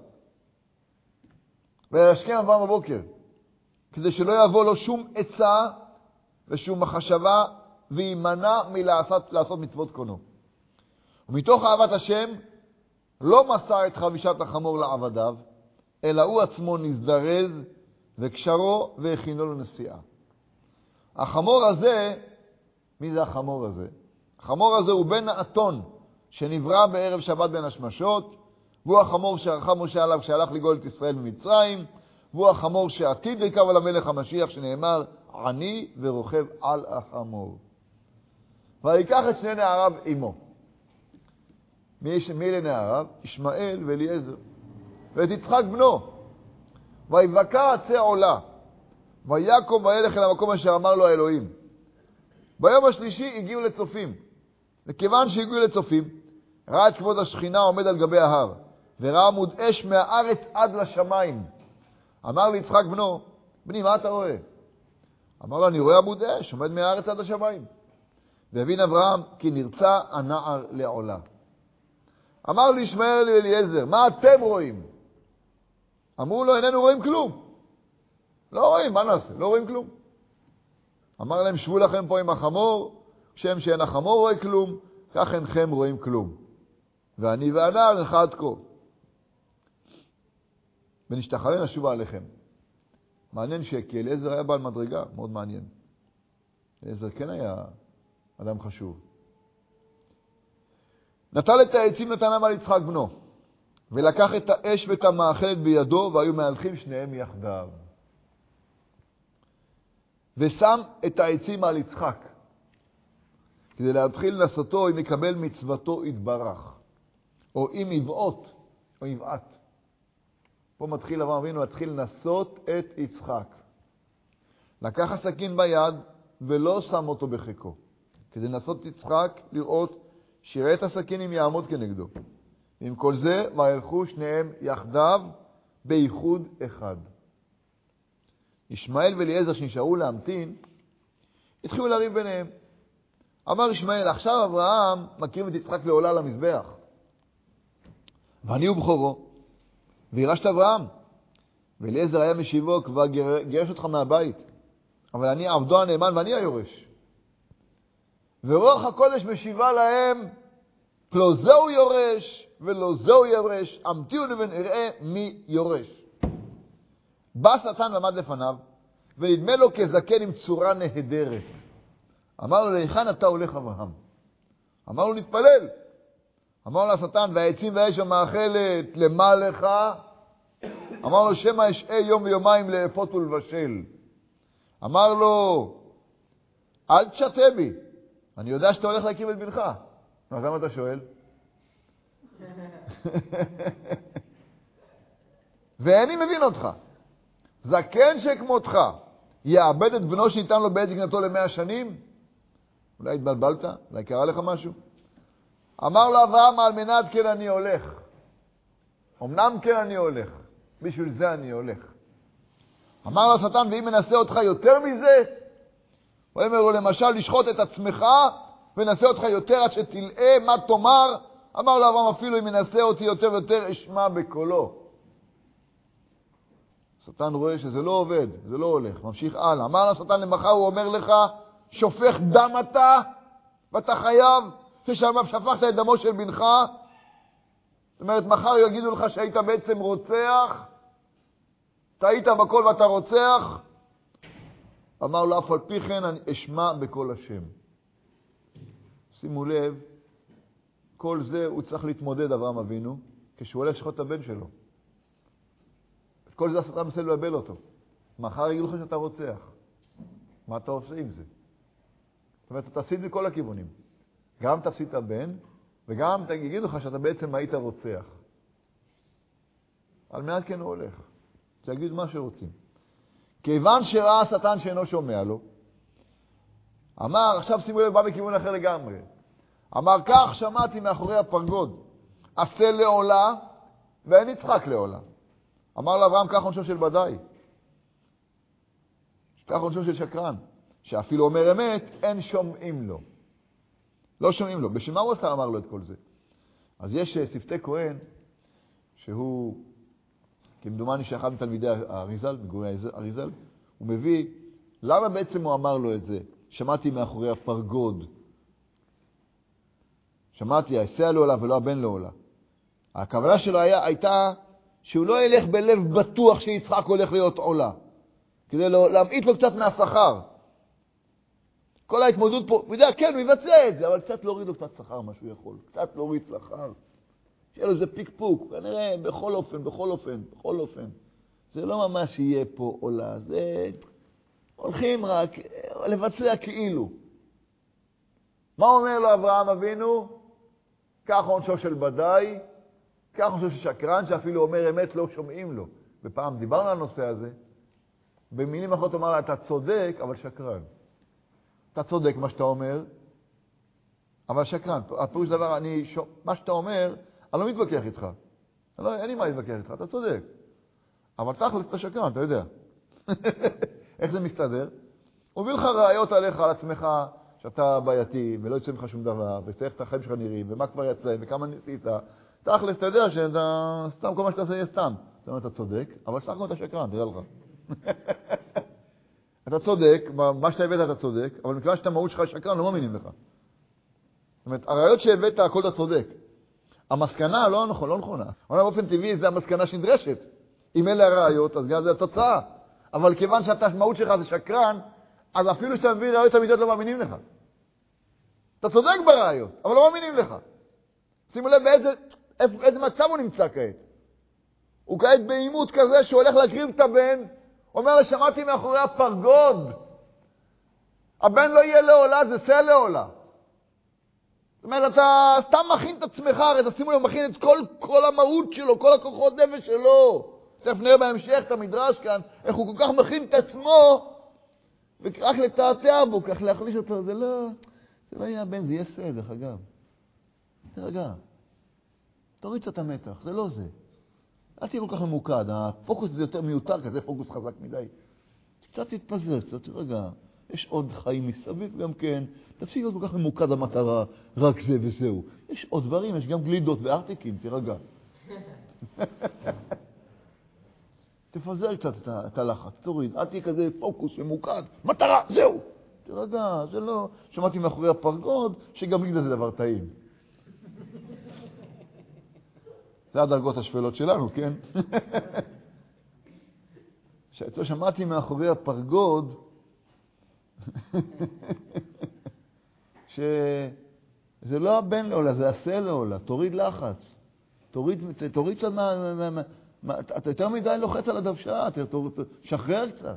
S1: וישכם אברהם בבוקר, כדי שלא יבוא לו שום עצה ושום מחשבה, וימנע מלעשות לעשות מצוות קונו. ומתוך אהבת השם, לא מסר את חבישת החמור לעבדיו, אלא הוא עצמו נזדרז, וקשרו והכינו לו נסיעה. החמור הזה, מי זה החמור הזה? החמור הזה הוא בן האתון, שנברא בערב שבת בין השמשות, והוא החמור שערכה משה עליו כשהלך לגאול את ישראל ממצרים, והוא החמור שעתיד לרכב על המלך המשיח, שנאמר, עני ורוכב על החמור. ויקח את שני נעריו עמו. מי לנעריו? ישמעאל ואליעזר. ואת יצחק בנו. ויבקע עצי עולה. ויקום וילך אל המקום אשר אמר לו האלוהים. ביום השלישי הגיעו לצופים. וכיוון שהגיעו לצופים, ראה את כבוד השכינה עומד על גבי ההר, וראה עמוד אש מהארץ עד לשמיים. אמר ליצחק בנו, בני, מה אתה רואה? אמר לו, אני רואה עמוד אש, עומד מהארץ עד השמיים. והבין אברהם, כי נרצה הנער לעולה. אמר לי ישמעאל ואליעזר, מה אתם רואים? אמרו לו, איננו רואים כלום. לא רואים, מה נעשה? לא רואים כלום. אמר להם, שבו לכם פה עם החמור, שם שאין החמור רואה כלום, כך אינכם רואים כלום. ואני והנער נלכה עד כה. ונשתחרר נשובה עליכם. מעניין שכי אליעזר היה בעל מדרגה, מאוד מעניין. אליעזר כן היה אדם חשוב. נטל את העצים נתנם על יצחק בנו, ולקח את האש ואת המאכלת בידו, והיו מהלכים שניהם יחדיו. ושם את העצים על יצחק, כדי להתחיל לנסותו אם יקבל מצוותו יתברך, או אם יבעט, או יבעט. פה מתחיל אברהם אבינו להתחיל לנסות את יצחק. לקח הסכין ביד ולא שם אותו בחיקו, כדי לנסות את יצחק לראות שיראה את הסכין אם יעמוד כנגדו. עם כל זה, והלכו שניהם יחדיו בייחוד אחד. ישמעאל ואליעזר שנשארו להמתין, התחילו לריב ביניהם. אמר ישמעאל, עכשיו אברהם מקריב את יצחק לעולה למזבח. ואני הוא בכורו, וירשת אברהם. ואליעזר היה משיבו, כבר גירש אותך מהבית. אבל אני עבדו הנאמן ואני היורש. ורוח הקודש משיבה להם, לא זהו יורש ולא זהו יורש, המתיעו ונראה מי יורש. בא שטן ועמד לפניו, ונדמה לו כזקן עם צורה נהדרת. אמר לו, להיכן אתה הולך אברהם? אמר לו, נתפלל. אמר לו השטן, והעצים והאש המאכלת, למה לך? אמר לו, שמא אשעה יום ויומיים לאפות ולבשל. אמר לו, אל תשתה בי, אני יודע שאתה הולך להקים את בנך. אז למה אתה שואל? ואני מבין אותך. זקן שכמותך יאבד את בנו שניתן לו בעת זקנתו למאה שנים? אולי התבלבלת? אולי קרה לך משהו? אמר לו אברהם, על מנת כן אני הולך. אמנם כן אני הולך. בשביל זה אני הולך. אמר לו השטן, ואם מנסה אותך יותר מזה? הוא אומר לו, למשל, לשחוט את עצמך ונסה אותך יותר עד שתלאה מה תאמר. אמר לו אברהם, אפילו אם מנסה אותי יותר ויותר, אשמע בקולו. השטן רואה שזה לא עובד, זה לא הולך, ממשיך הלאה. אמר לו השטן, למחר הוא אומר לך, שופך דם אתה, ואתה חייב ששפכת את דמו של בנך. זאת אומרת, מחר יגידו לך שהיית בעצם רוצח, אתה היית בכל ואתה רוצח. אמר לו, אף על פי כן אני אשמע בקול השם. שימו לב, כל זה הוא צריך להתמודד, אברהם אבינו, כשהוא הולך לשחוט את הבן שלו. את כל זה השטן מנסה לבלבל אותו. מחר יגידו לך שאתה רוצח. מה אתה עושה עם זה? זאת אומרת, אתה תפסיד מכל הכיוונים. גם תפסיד את הבן, וגם יגידו לך שאתה בעצם היית רוצח. על מעט כן הוא הולך. תגיד מה שרוצים. כיוון שראה השטן שאינו שומע לו, אמר, עכשיו שימו לב, בא בכיוון אחר לגמרי. אמר, כך שמעתי מאחורי הפרגוד, עשה לעולה, ואין יצחק לעולה. אמר לאברהם, כך עונשו של בדאי. כך עונשו של שקרן. שאפילו אומר אמת, אין שומעים לו. לא שומעים לו. בשביל מה הוא עשה, אמר לו את כל זה? אז יש שפתי כהן, שהוא, כמדומני שאחד מתלמידי האריזל, מגורי האריזל, הוא מביא, למה בעצם הוא אמר לו את זה? שמעתי מאחורי הפרגוד. שמעתי, העשה לעולה ולא הבן לעולה. הכוונה שלו היה, הייתה שהוא לא ילך בלב בטוח שיצחק הולך להיות עולה. כדי להמעיט לו קצת מהשכר. כל ההתמודדות פה, הוא יודע, כן, הוא יבצע את זה, אבל קצת להוריד לו קצת שכר, מה שהוא יכול. קצת להוריד שכר. שיהיה לו איזה פיק פוק, כנראה, בכל אופן, בכל אופן, בכל אופן. זה לא ממש יהיה פה עולה, זה הולכים רק לבצע כאילו. מה אומר לו אברהם אבינו? כך עונשו של בדאי, כך עונשו של שקרן, שאפילו אומר אמת לא שומעים לו. ופעם דיברנו על הנושא הזה, במילים אחרות אומר לה, אתה צודק, אבל שקרן. אתה צודק מה שאתה אומר, אבל שקרן. הפירוש דבר, אני, ש... מה שאתה אומר, אני לא מתווכח איתך. לא, אין לי מה להתווכח איתך, אתה צודק. אבל תכלס אתה שקרן, אתה יודע. איך זה מסתדר? הוא מביא לך ראיות עליך, על עצמך, שאתה בעייתי, ולא יוצא ממך שום דבר, ותראה את החיים שלך נראים, ומה כבר יצא, וכמה ניסית. תכלס, אתה יודע שאתה, סתם כל מה שאתה עושה יהיה סתם. זאת אומרת, אתה צודק, אבל סך הכל אתה שקרן, תראה לך. אתה צודק, מה שאתה הבאת אתה צודק, אבל מכיוון שאתה מהות שלך שקרן, לא מאמינים לך. זאת אומרת, הראיות שהבאת, הכל אתה צודק. המסקנה לא נכונה, לא נכונה. אבל באופן טבעי, זה המסקנה שנדרשת. אם אלה הראיות, אז גם זה התוצאה. אבל כיוון שאתה, המהות שלך זה שקרן, אז אפילו שאתה מביא ראיות אמיתיות לא מאמינים לך. אתה צודק בראיות, אבל לא מאמינים לך. שימו לב באיזה, איזה מצב הוא נמצא כעת. הוא כעת באימות כזה שהוא הולך להקריב את הבן, אומר לה, שמעתי מאחורי הפרגוד. הבן לא יהיה לעולה, זה שא לעולה. זאת אומרת, אתה סתם מכין את עצמך, הרי תשימו לב, מכין את כל, כל המהות שלו, כל הכוחות נפש שלו. תכף נראה בהמשך את המדרש כאן, איך הוא כל כך מכין את עצמו, ורק לתעתע בו, כך להחליש אותו, זה לא, זה לא יהיה הבן, זה יהיה שא, דרך אגב. תרגע, תוריד את המתח, זה לא זה. אל תהיה כל כך ממוקד, הפוקוס זה יותר מיותר, כזה פוקוס חזק מדי. קצת תתפזר, קצת תרגע. יש עוד חיים מסביב גם כן, תפסיק להיות כל כך ממוקד המטרה, רק זה וזהו. יש עוד דברים, יש גם גלידות וארטיקים, תרגע. תפזר קצת את הלחץ, תוריד, אל תהיה כזה פוקוס ממוקד, מטרה, זהו. תרגע, זה לא, שמעתי מאחורי הפרגוד, שגם גלידה זה דבר טעים. זה הדרגות השפלות שלנו, כן? שאצלו שמעתי מאחורי הפרגוד, שזה לא הבן לעולה, זה השא לעולה, תוריד לחץ. תוריד, תוריד קצת מה... מה, מה אתה יותר מדי לוחץ על הדוושה, שחרר קצת.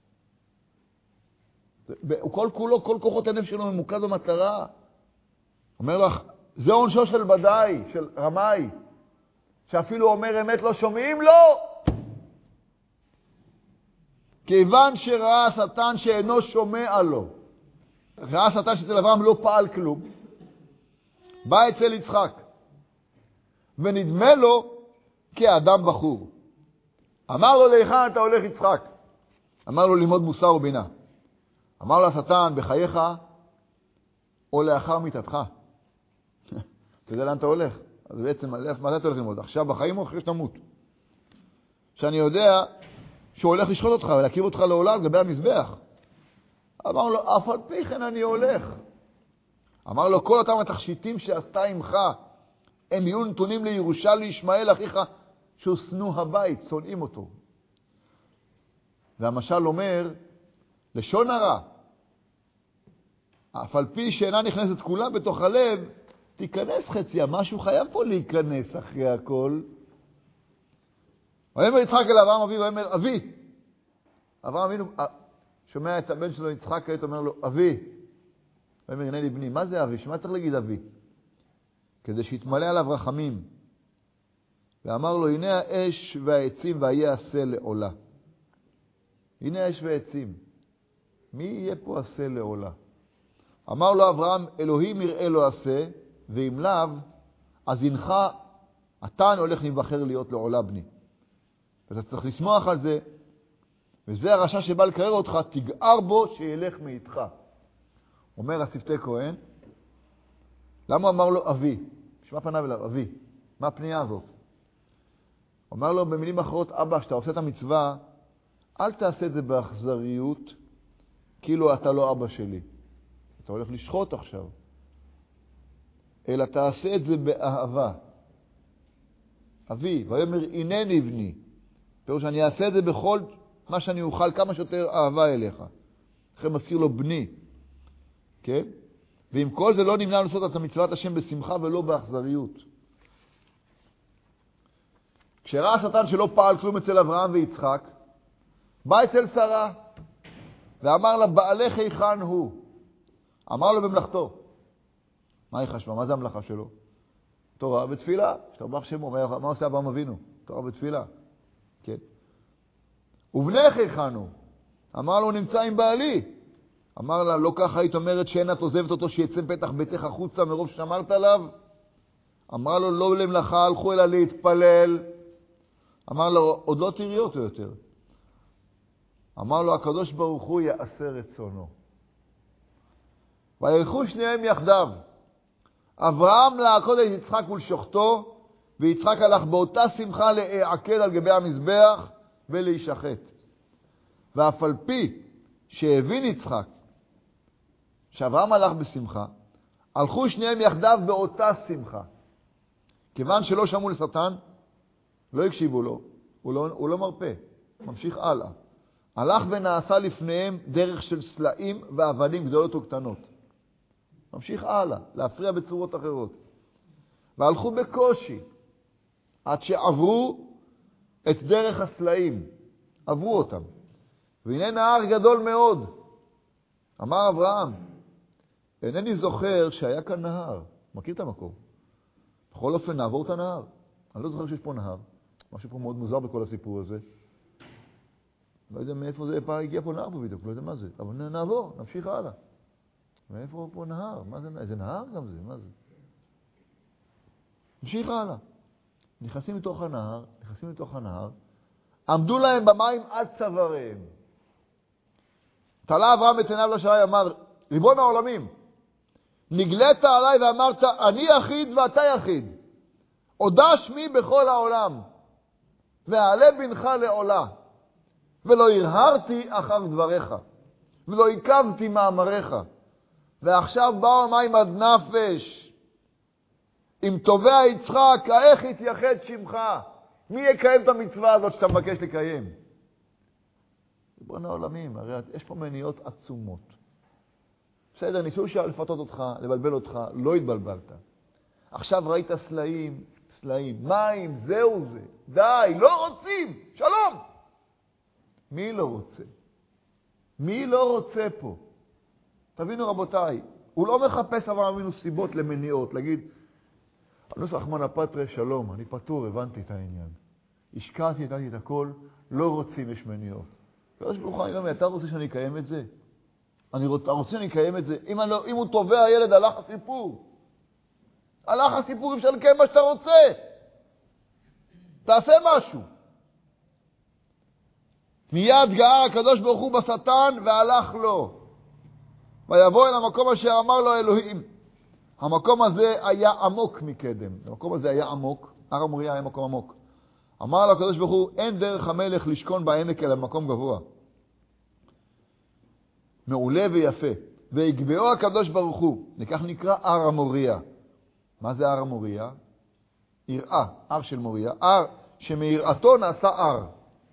S1: כל כולו, כל כוחות הנפש שלו ממוקד במטרה. אומר לך, זה עונשו של בדאי, של רמאי. שאפילו אומר אמת לא שומעים לו. כיוון שראה השטן שאינו שומע לו. ראה השטן שאצל אברהם לא פעל כלום. בא אצל יצחק. ונדמה לו כאדם בחור. אמר לו, להיכן אתה הולך יצחק? אמר לו, ללמוד מוסר ובינה. אמר לו השטן, בחייך או לאחר מיתתך. אתה יודע לאן אתה הולך? אז בעצם, מה אתה הולך ללמוד? עכשיו בחיים או אחרי שתמות? שאני יודע שהוא הולך לשחוט אותך ולהכיר אותך לעולם לגבי המזבח. אמר לו, אף על פי כן אני הולך. אמר לו, כל אותם התכשיטים שעשתה עמך, הם יהיו נתונים לירושה לישמעאל אחיך, שהושנוא הבית, שונאים אותו. והמשל אומר, לשון הרע, אף על פי שאינה נכנסת כולה בתוך הלב, תיכנס חציה, משהו חייב פה להיכנס אחרי הכל. ואומר יצחק אל אברהם אביו, ואומר, אבי. אברהם אבינו, שומע את הבן שלו יצחק כעת, אומר לו, אבי. ואומר, הנה לי בני, מה זה אבי? שמה צריך להגיד אבי? כדי שיתמלא עליו רחמים. ואמר לו, הנה האש והעצים והיה עשה לעולה. הנה האש והעצים. מי יהיה פה עשה לעולה? אמר לו אברהם, אלוהים יראה לו עשה, ואם לאו, אז אינך, אתה אני הולך להיבחר להיות לעולה בני. ואתה צריך לשמוח על זה, וזה הרשע שבא לקרר אותך, תגער בו שילך מאיתך. אומר השפתי כהן, למה אמר לו אבי? שמה פניו אליו, אבי. מה הפנייה הזאת? אומר לו במילים אחרות, אבא, כשאתה עושה את המצווה, אל תעשה את זה באכזריות, כאילו אתה לא אבא שלי. אתה הולך לשחוט עכשיו. אלא תעשה את זה באהבה. אבי, ויאמר, הנני בני. פירוש שאני אעשה את זה בכל מה שאני אוכל, כמה שיותר אהבה אליך. אחרי מזכיר לו בני. כן? ועם כל זה לא נמנע לעשות את המצוות השם בשמחה ולא באכזריות. כשראה השטן שלא פעל כלום אצל אברהם ויצחק, בא אצל שרה ואמר לה, בעלך היכן הוא? אמר לו במלאכתו. מה היא חשבה? מה זה המלאכה שלו? תורה ותפילה. השתבח שמו. מה, מה עושה אברהם אבינו? תורה ותפילה. כן. ובנך היכנו? אמר לו, נמצא עם בעלי. אמר לה, לא ככה היית אומרת שאין את עוזבת אותו שיצא פתח ביתך החוצה מרוב שאמרת עליו? אמרה לו, לא למלאכה הלכו אלא להתפלל. אמר לו, עוד לא תראי אותו יותר. אמר לו, הקדוש ברוך הוא יעשה רצונו. וילכו שניהם יחדיו. אברהם לעקוד את יצחק מול שוחטו, ויצחק הלך באותה שמחה להעקד על גבי המזבח ולהישחט. ואף על פי שהבין יצחק שאברהם הלך בשמחה, הלכו שניהם יחדיו באותה שמחה. כיוון שלא שמעו לשטן, לא הקשיבו לו, הוא לא, הוא לא מרפא, ממשיך הלאה. הלך ונעשה לפניהם דרך של סלעים ואבנים גדולות וקטנות. ממשיך הלאה, להפריע בצורות אחרות. והלכו בקושי, עד שעברו את דרך הסלעים. עברו אותם. והנה נהר גדול מאוד. אמר אברהם, אינני זוכר שהיה כאן נהר. מכיר את המקום? בכל אופן נעבור את הנהר. אני לא זוכר שיש פה נהר. משהו פה מאוד מוזר בכל הסיפור הזה. לא יודע מאיפה זה פעם הגיע פה נהר פה בדיוק, לא יודע מה זה. אבל נעבור, נמשיך הלאה. מאיפה פה נהר? מה זה? איזה נהר גם זה? מה זה? נמשיך הלאה. נכנסים לתוך הנהר, נכנסים לתוך הנהר, עמדו להם במים עד צוואריהם. תלה אברהם את עיניו לשמיים, אמר, ריבון העולמים, נגלית עליי ואמרת, אני יחיד ואתה יחיד. הודע שמי בכל העולם, ועלה בנך לעולה, ולא הרהרתי אחר דבריך, ולא עיכבתי מאמריך. ועכשיו באו המים עד נפש. אם תובע יצחק, איך יתייחד שמך? מי יקיים את המצווה הזאת שאתה מבקש לקיים? ריבון העולמים, הרי יש פה מניעות עצומות. בסדר, ניסו לפתות אותך, לבלבל אותך, לא התבלבלת. עכשיו ראית סלעים, סלעים, מים, זהו זה. די, לא רוצים, שלום. מי לא רוצה? מי לא רוצה פה? תבינו רבותיי, הוא לא מחפש אברהם אבינו סיבות למניעות, להגיד, אנוס רחמנא פטרי שלום, אני פטור, הבנתי את העניין. השקעתי, נתתי את הכל, לא רוצים, יש מניעות. קדוש ברוך הוא, אני לא אומר, אתה רוצה שאני אקיים את זה? אני רוצה, רוצה שאני אקיים את זה? אם, לא, אם הוא תובע הילד, הלך הסיפור. הלך הסיפור, אפשר לקיים מה שאתה רוצה. תעשה משהו. מיד גער הקדוש ברוך הוא בשטן והלך לו. ויבוא אל המקום אשר אמר לו אלוהים. המקום הזה היה עמוק מקדם. המקום הזה היה עמוק. הר המוריה היה מקום עמוק. אמר לו הקדוש ברוך הוא, אין דרך המלך לשכון בעמק אלא מקום גבוה. מעולה ויפה. והגבהו הקדוש ברוך הוא. לכך נקרא הר המוריה. מה זה הר המוריה? יראה, הר של מוריה. הר שמיראתו נעשה הר.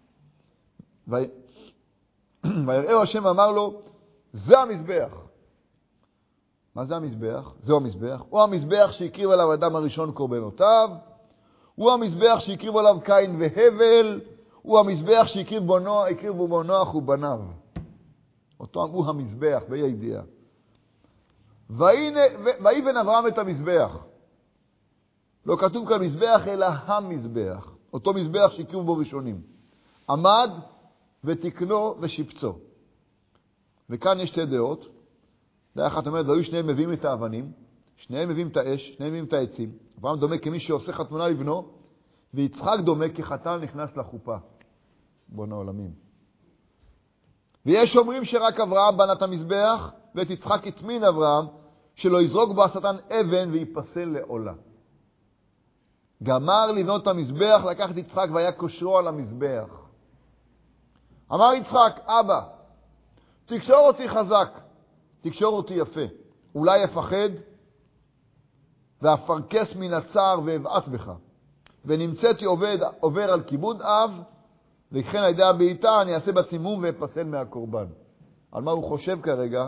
S1: ויראהו השם ואמר לו, זה המזבח. מה זה המזבח? זהו המזבח. הוא המזבח שהקריב עליו אדם הראשון קורבנותיו. הוא המזבח שהקריב עליו קין והבל. הוא המזבח שהקריב בו נוח, הקריב בו נוח ובניו. אותו הוא המזבח, בידיעה. ויבן אברהם את המזבח. לא כתוב כאן מזבח, אלא המזבח. אותו מזבח שהקריבו בו ראשונים. עמד ותקנו ושיפצו. וכאן יש שתי דעות. דעה אחת אומרת, והיו שניהם מביאים את האבנים, שניהם מביאים את האש, שניהם מביאים את העצים. אברהם דומה כמי שעושה חתונה לבנו, ויצחק דומה כחתן נכנס לחופה. בון העולמים. ויש אומרים שרק אברהם בנה את המזבח, ואת יצחק התמין אברהם, שלא יזרוק בו השטן אבן ויפסל לעולה. גמר לבנות את המזבח, לקח את יצחק והיה קושרו על המזבח. אמר יצחק, אבא, תקשור אותי חזק, תקשור אותי יפה. אולי אפחד ואפרקס מן הצער ואבעט בך. ונמצאתי עובד, עובר על כיבוד אב, וכן על ידי הבעיטה אני אעשה בצימום ואפסל מהקורבן. על מה הוא חושב כרגע?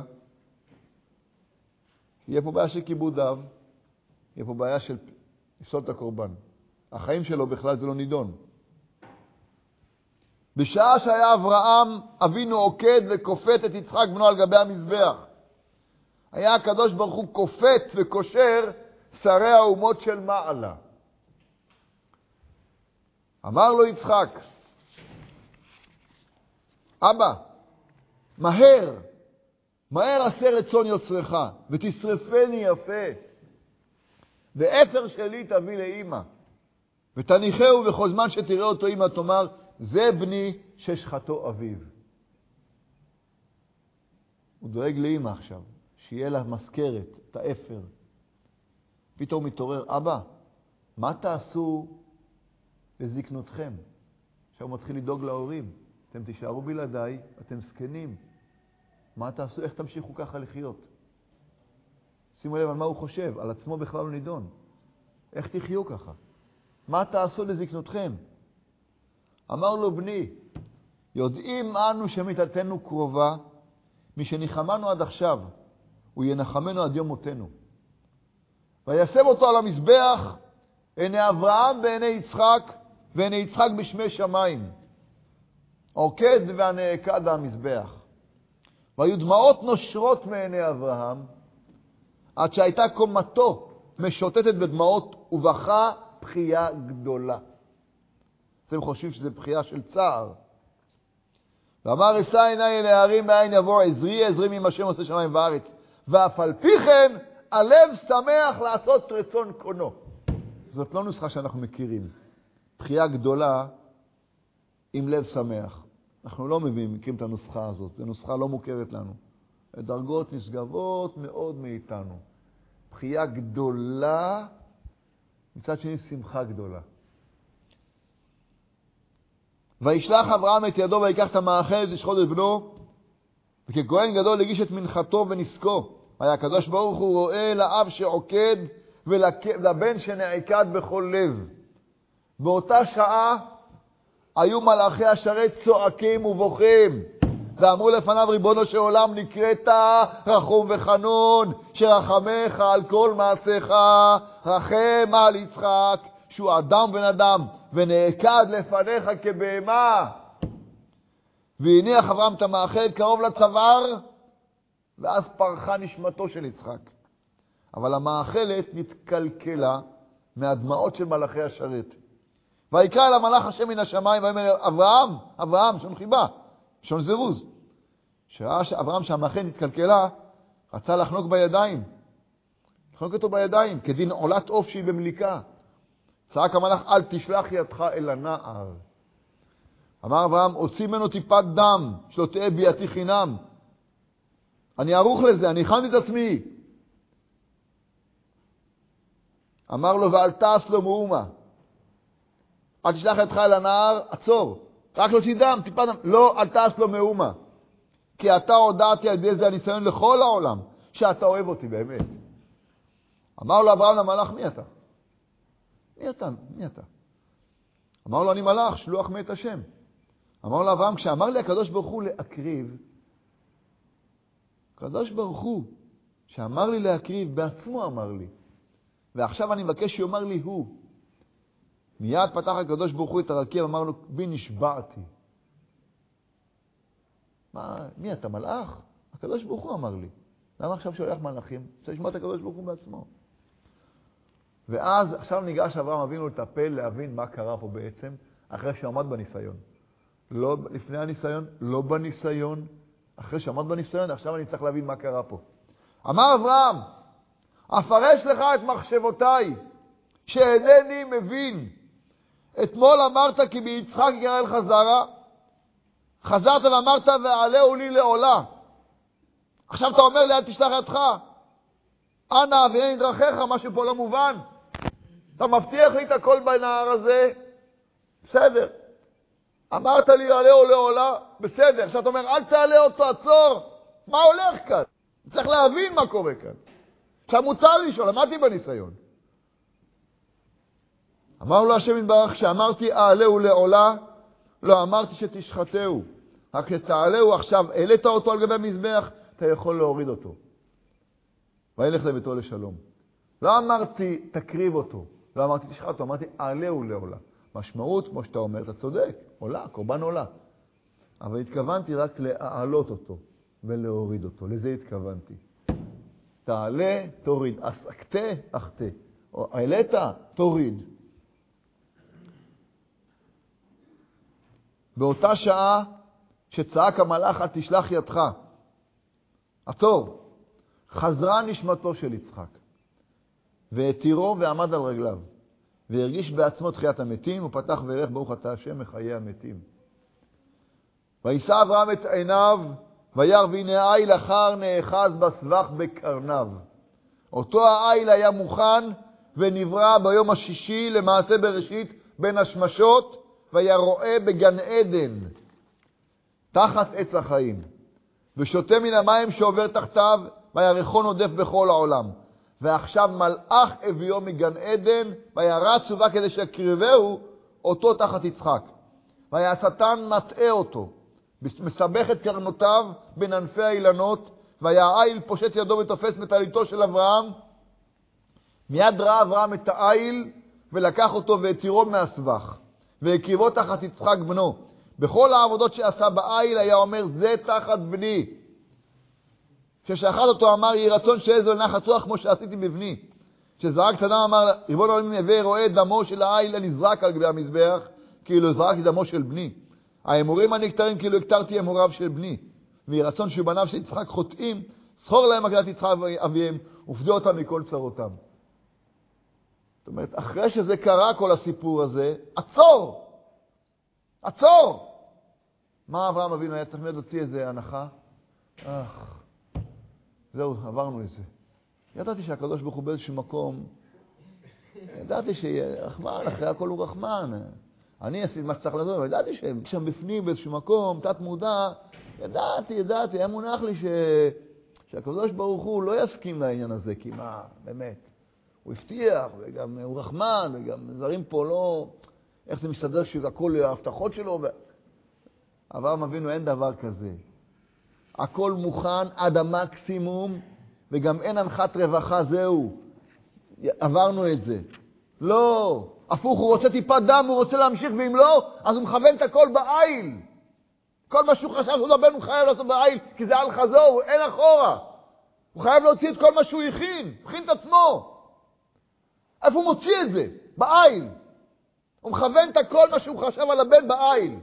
S1: יהיה פה בעיה של כיבוד אב, יהיה פה בעיה של לפסול את הקורבן. החיים שלו בכלל זה לא נידון. בשעה שהיה אברהם אבינו עוקד וכופת את יצחק בנו על גבי המזבח. היה הקדוש ברוך הוא כופת וקושר שרי האומות של מעלה. אמר לו יצחק, אבא, מהר, מהר עשה רצון יוצרך, ותשרפני יפה, ואפר שלי תביא לאמא, ותניחהו בכל זמן שתראה אותו אמא, תאמר, זה בני ששחטו אביו. הוא דואג לאמא עכשיו, שיהיה לה מזכרת, את האפר. פתאום מתעורר, אבא, מה תעשו לזקנותכם? עכשיו הוא מתחיל לדאוג להורים. אתם תישארו בלעדיי, אתם סקנים. מה תעשו? איך תמשיכו ככה לחיות? שימו לב על מה הוא חושב, על עצמו בכלל לא נידון. איך תחיו ככה? מה תעשו לזקנותכם? אמר לו, בני, יודעים אנו שמיתתנו קרובה, משניחמנו עד עכשיו, הוא ינחמנו עד יום מותנו. וישם אותו על המזבח, עיני אברהם ועיני יצחק, ועיני יצחק בשמי שמיים. עוקד והנעקד המזבח. והיו דמעות נושרות מעיני אברהם, עד שהייתה קומתו משוטטת בדמעות, ובכה בחייה גדולה. אתם חושבים שזה בחייה של צער. ואמר אשא עיני אל ההרים מאין יבוא עזרי, עזרי ממי השם עושה שמיים וארץ. ואף על פי כן הלב שמח לעשות רצון קונו. זאת לא נוסחה שאנחנו מכירים. בחייה גדולה עם לב שמח. אנחנו לא מבינים, מכירים את הנוסחה הזאת. זו נוסחה לא מוכרת לנו. דרגות נשגבות מאוד מאיתנו. בחייה גדולה, מצד שני שמחה גדולה. וישלח אברהם את ידו ויקח את המאכל לשחוט את בנו, וככהן גדול הגיש את מנחתו ונזקו. היה הקדוש ברוך הוא רואה לאב שעוקד ולבן שנעקד בכל לב. באותה שעה היו מלאכי השרת צועקים ובוכים, ואמרו לפניו, ריבונו של עולם, נקראת רחום וחנון, שרחמך על כל מעשיך, רחם על יצחק, שהוא אדם בן אדם, ונעקד לפניך כבהמה. והניח אברהם את המאכל קרוב לצוואר, ואז פרחה נשמתו של יצחק. אבל המאכלת נתקלקלה מהדמעות של מלאכי השרת. ויקרא אל המלאך השם מן השמיים, ואומר, אברהם, אברהם, שון חיבה, שון זירוז. שראה אברהם שהמאכל נתקלקלה, רצה לחנוק בידיים. לחנוק אותו בידיים, כדין עולת עוף שהיא במליקה. צעק המלאך, אל תשלח ידך אל הנער. אמר אברהם, הוציא ממנו טיפת דם, שלא תהיה ביאתי חינם. אני ערוך לזה, אני הכנתי את עצמי. אמר לו, ואל תעש לו מאומה. אל תשלח ידך אל הנער, עצור. רק לא תדם, טיפת דם. לא, אל תעש לו מאומה. כי אתה הודעתי על ידי זה הניסיון לכל העולם, שאתה אוהב אותי באמת. אמר לו אברהם למלאך, מי אתה? מי אתה? מי אתה? אמר לו, אני מלאך, שלוח מת השם. אמר לו אברהם, כשאמר לי הקדוש ברוך הוא להקריב, הקדוש ברוך הוא, שאמר לי להקריב, בעצמו אמר לי. ועכשיו אני מבקש שיאמר לי הוא. מיד פתח הקדוש ברוך הוא את הרקיע, אמר לו, בי נשבעתי. מה, מי אתה, מלאך? הקדוש ברוך הוא אמר לי. למה עכשיו שולח מלאכים? צריך לשמוע את הקדוש ברוך הוא בעצמו. ואז עכשיו ניגש אברהם אבינו לטפל, להבין מה קרה פה בעצם, אחרי שעמד בניסיון. לא לפני הניסיון, לא בניסיון, אחרי שעמד בניסיון, עכשיו אני צריך להבין מה קרה פה. אמר אברהם, אפרש לך את מחשבותיי, שאינני מבין. אתמול אמרת כי ביצחק יקרא לך זרע, חזרת ואמרת ועלהו לי לעולה. עכשיו אתה אומר לי אל תשלח ידך. אנא והנה דרכיך, משהו פה לא מובן. אתה מבטיח לי את הכל בנהר הזה? בסדר. אמרת לי עלהו לעולה? בסדר. עכשיו אתה אומר אל תעלה אותו, עצור. מה הולך כאן? צריך להבין מה קורה כאן. עכשיו מותר לשאול, למדתי בניסיון. אמר לו השם יתברך, שאמרתי העלהו לעולה, לא אמרתי שתשחטהו. רק שתעלהו עכשיו, העלית אותו על גבי מזבח, אתה יכול להוריד אותו. וילך לביתו לשלום. לא אמרתי תקריב אותו, לא אמרתי תשחט אותו, אמרתי העלהו לעולה. משמעות, כמו שאתה אומר, אתה צודק, עולה, קורבן עולה. אבל התכוונתי רק להעלות אותו ולהוריד אותו, לזה התכוונתי. תעלה, תוריד. אסקתה, אחתה. או העלית, תוריד. באותה שעה שצעק המלאך, אל תשלח ידך. עצור. חזרה נשמתו של יצחק. והתירו ועמד על רגליו. והרגיש בעצמו תחיית המתים, ופתח וערך ברוך אתה השם מחיי המתים. וישא אברהם את עיניו, וירא והנה העיל אחר נאחז בסבך בקרניו. אותו העיל היה מוכן ונברא ביום השישי למעשה בראשית בין השמשות, והיה רואה בגן עדן תחת עץ החיים. ושותה מן המים שעובר תחתיו, וירחון עודף בכל העולם. ועכשיו מלאך הביאו מגן עדן, וירץ ובא כדי שיקריבהו אותו תחת יצחק. והיה השטן מטעה אותו, מסבך את קרנותיו בין ענפי האילנות, והיה העיל פושט ידו ותופס מטליתו של אברהם. מיד ראה אברהם את העיל, ולקח אותו והתירו מהסבך, והקריבו תחת יצחק בנו. בכל העבודות שעשה בעיל היה אומר, זה תחת בני. כששחט אותו אמר, יהי רצון שאיזו לנחת רוח כמו שעשיתי בבני. כשזרק את הדם אמר, ריבון העולמים הווה רואה דמו של העיל הנזרק על גבי המזבח, כאילו זרק דמו של בני. האמורים הנקטרים כאילו הקטרתי אמוריו של בני. ויהי רצון שבניו של יצחק חוטאים, זכור להם הקדת יצחק אביהם, ופדה אותם מכל צרותם. זאת אומרת, אחרי שזה קרה כל הסיפור הזה, עצור! עצור! מה אברהם אבינו היה צריך להוציא איזה הנחה? אך, זהו, עברנו את זה. ידעתי שהקדוש ברוך הוא באיזשהו מקום, ידעתי שיהיה רחמן, אחרי הכל הוא רחמן. אני עשיתי מה שצריך לעשות, אבל ידעתי ששם בפנים באיזשהו מקום, תת מודע, ידעתי, ידעתי, היה מונח לי ש... שהקדוש ברוך הוא לא יסכים לעניין הזה, כי מה, באמת. הוא הבטיח, וגם הוא רחמן, וגם דברים פה לא... איך זה מסתדר שהכל ההבטחות שלו? ו... אברהם אבינו אין דבר כזה. הכל מוכן עד המקסימום, וגם אין הנחת רווחה, זהו. עברנו את זה. לא, הפוך, הוא רוצה טיפת דם, הוא רוצה להמשיך, ואם לא, אז הוא מכוון את הכל בעיל. כל מה שהוא חשב, הוא דבר, הוא חייב לעשות בעיל, כי זה על חזור, אין אחורה. הוא חייב להוציא את כל מה שהוא הכין, הכין את עצמו. איפה הוא מוציא את זה? בעיל. הוא מכוון את הכל מה שהוא חשב על הבן בעיל.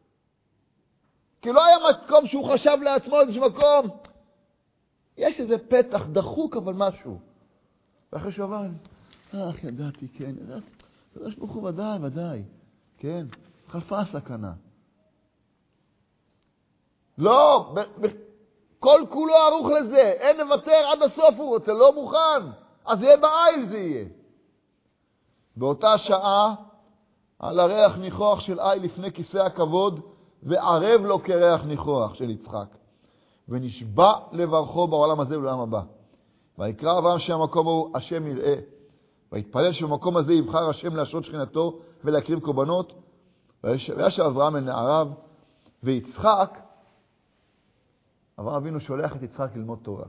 S1: כי לא היה מקום שהוא חשב לעצמו איזשהו מקום. יש איזה פתח דחוק, אבל משהו. ואחרי שהוא עבר, אך, ידעתי, כן, ידעתי. קדוש ברוך הוא ודאי, ודאי. כן, חלפה הסכנה. לא, ב- ב- כל כולו ערוך לזה. אין לוותר עד הסוף, הוא רוצה, לא מוכן. אז יהיה בעיל זה יהיה. באותה שעה, על הריח ניחוח של עיל לפני כיסא הכבוד, וערב לו כריח ניחוח של יצחק. ונשבע לברכו בעולם הזה ולעולם הבא. ויקרא אברהם שהמקום הוא השם יראה. והתפלל שבמקום הזה יבחר השם להשרות שכינתו ולהקריב קורבנות. וישב אברהם אל נעריו, ויצחק, אברהם אבינו שולח את יצחק ללמוד תורה.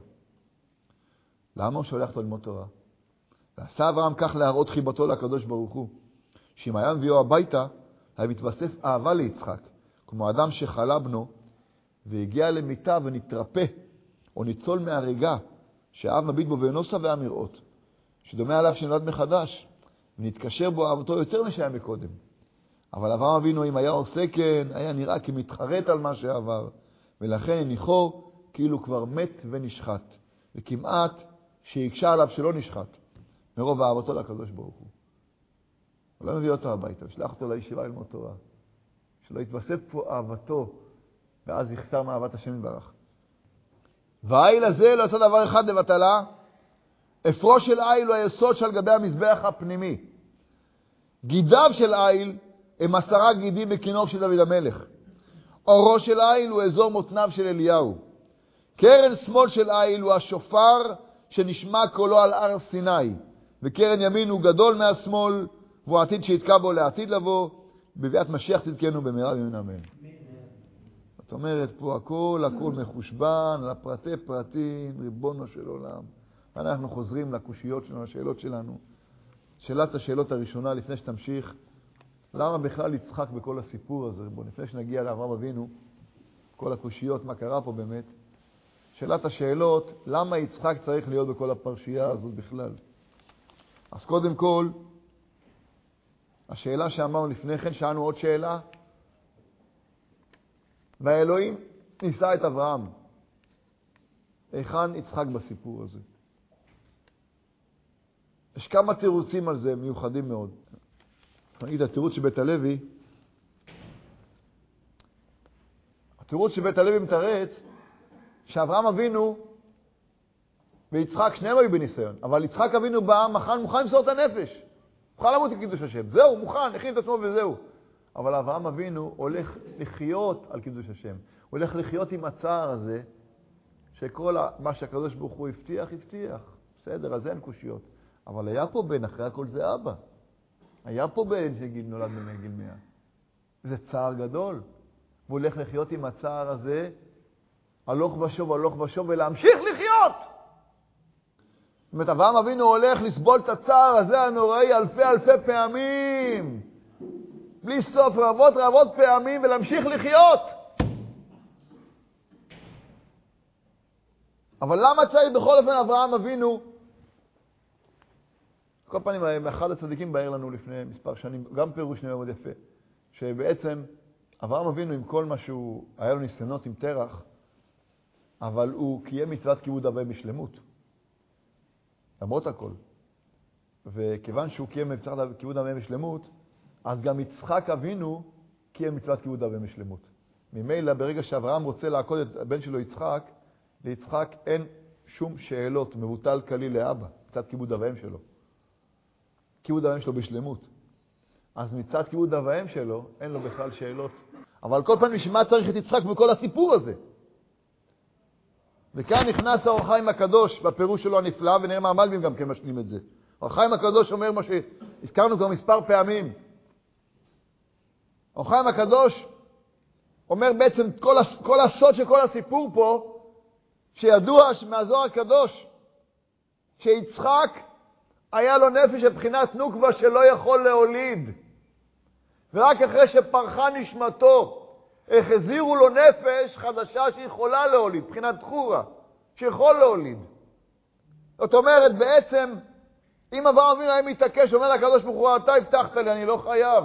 S1: למה הוא שולח אותו ללמוד תורה? ועשה אברהם כך להראות חיבתו לקדוש ברוך הוא, שאם היה מביאו הביתה, היה מתווסף אהבה ליצחק, כמו אדם שחלה בנו, והגיע למיטה ונתרפא, או ניצול מהרגע, שאהב מביט בו ואינו שבע מראות, שדומה עליו שנולד מחדש, ונתקשר בו אהבתו יותר משהיה מקודם. אבל אברהם אבינו, אם היה עושה כן, היה נראה כמתחרט על מה שעבר, ולכן הניחו כאילו כבר מת ונשחט, וכמעט שיקשה עליו שלא נשחט, מרוב אהבתו לקדוש ברוך הוא. הוא לא מביא אותו הביתה, ושלח אותו לישיבה ללמוד תורה. שלא יתווסף פה אהבתו, ואז יחסר מאהבת השם יתברך. והעיל הזה לא עשה דבר אחד לבטלה. אפרו של עיל הוא היסוד שעל גבי המזבח הפנימי. גידיו של עיל הם עשרה גידים בכינור של דוד המלך. אורו של עיל הוא אזור מותניו של אליהו. קרן שמאל של עיל הוא השופר שנשמע קולו על הר סיני. וקרן ימין הוא גדול מהשמאל, והוא עתיד שיתקע בו לעתיד לבוא. בביאת משיח צדקנו במהרה בימינו אמן. זאת אומרת, פה הכל, הכל מחושבן, לפרטי פרטים, ריבונו של עולם. אנחנו חוזרים לקושיות שלנו, לשאלות שלנו. שאלת השאלות הראשונה, לפני שתמשיך, למה בכלל יצחק בכל הסיפור הזה? בוא, לפני שנגיע לאברהם אבינו, כל הקושיות, מה קרה פה באמת, שאלת השאלות, למה יצחק צריך להיות בכל הפרשייה הזאת בכלל? אז קודם כל, השאלה שאמרנו לפני כן, שאלנו עוד שאלה, והאלוהים ניסה את אברהם. היכן יצחק בסיפור הזה? יש כמה תירוצים על זה, מיוחדים מאוד. נגיד, התירוץ של בית הלוי, התירוץ של בית הלוי מתרץ, שאברהם אבינו ויצחק שניהם היו בניסיון, אבל יצחק אבינו בא, מוכן, מוכן למסור את הנפש. מוכן למות לקידוש השם. זהו, מוכן, הכין את עצמו וזהו. אבל אברהם אבינו הולך לחיות על קידוש השם. הוא הולך לחיות עם הצער הזה, שכל מה שהקדוש ברוך הוא הבטיח, הבטיח. בסדר, אז אין קושיות. אבל היה פה בן, אחרי הכל זה אבא. היה פה בן שגיל נולד בן גיל מאה. זה צער גדול. והוא הולך לחיות עם הצער הזה, הלוך ושוב, הלוך ושוב, ולהמשיך לחיות. זאת אומרת, אברהם אבינו הולך לסבול את הצער הזה הנוראי אלפי אלפי פעמים. בלי סוף, רבות רבות פעמים, ולהמשיך לחיות. אבל למה צריך בכל אופן אברהם אבינו? כל פעמים, אחד הצדיקים בעיר לנו לפני מספר שנים, גם פירוש מאוד יפה, שבעצם אברהם אבינו עם כל מה שהוא, היה לו ניסיונות עם תרח, אבל הוא קיים מצוות כיבוד אב ואם בשלמות. למרות הכל. וכיוון שהוא קיים מצוות כיבוד אב ואם בשלמות, אז גם יצחק אבינו קיים מצוות כיבוד אב ואם בשלמות. ממילא, ברגע שאברהם רוצה לעקוד את הבן שלו יצחק, ליצחק אין שום שאלות, מבוטל כליל לאבא, מצוות כיבוד אב ואם שלו. כיבוד אב ואם שלו בשלמות. אז מצוות כיבוד אב ואם שלו, אין לו בכלל שאלות. אבל כל פעם נשמע צריך את יצחק בכל הסיפור הזה. וכאן נכנס האור החיים הקדוש בפירוש שלו הנפלא, ונראה מה המלבים גם כן משלים את זה. האור החיים הקדוש אומר מה שהזכרנו כבר מספר פעמים. האור החיים הקדוש אומר בעצם כל, הס... כל הסוד של כל הסיפור פה, שידוע מהזוהר הקדוש, שיצחק היה לו נפש מבחינת נוקבה שלא יכול להוליד. ורק אחרי שפרחה נשמתו, החזירו לו נפש חדשה שיכולה להוליד, מבחינת חורה, שיכול להוליד. זאת אומרת, בעצם, אם אברהם אבינו היה מתעקש, אומר לקדוש ברוך הוא, אתה הבטחת לי, אני לא חייב.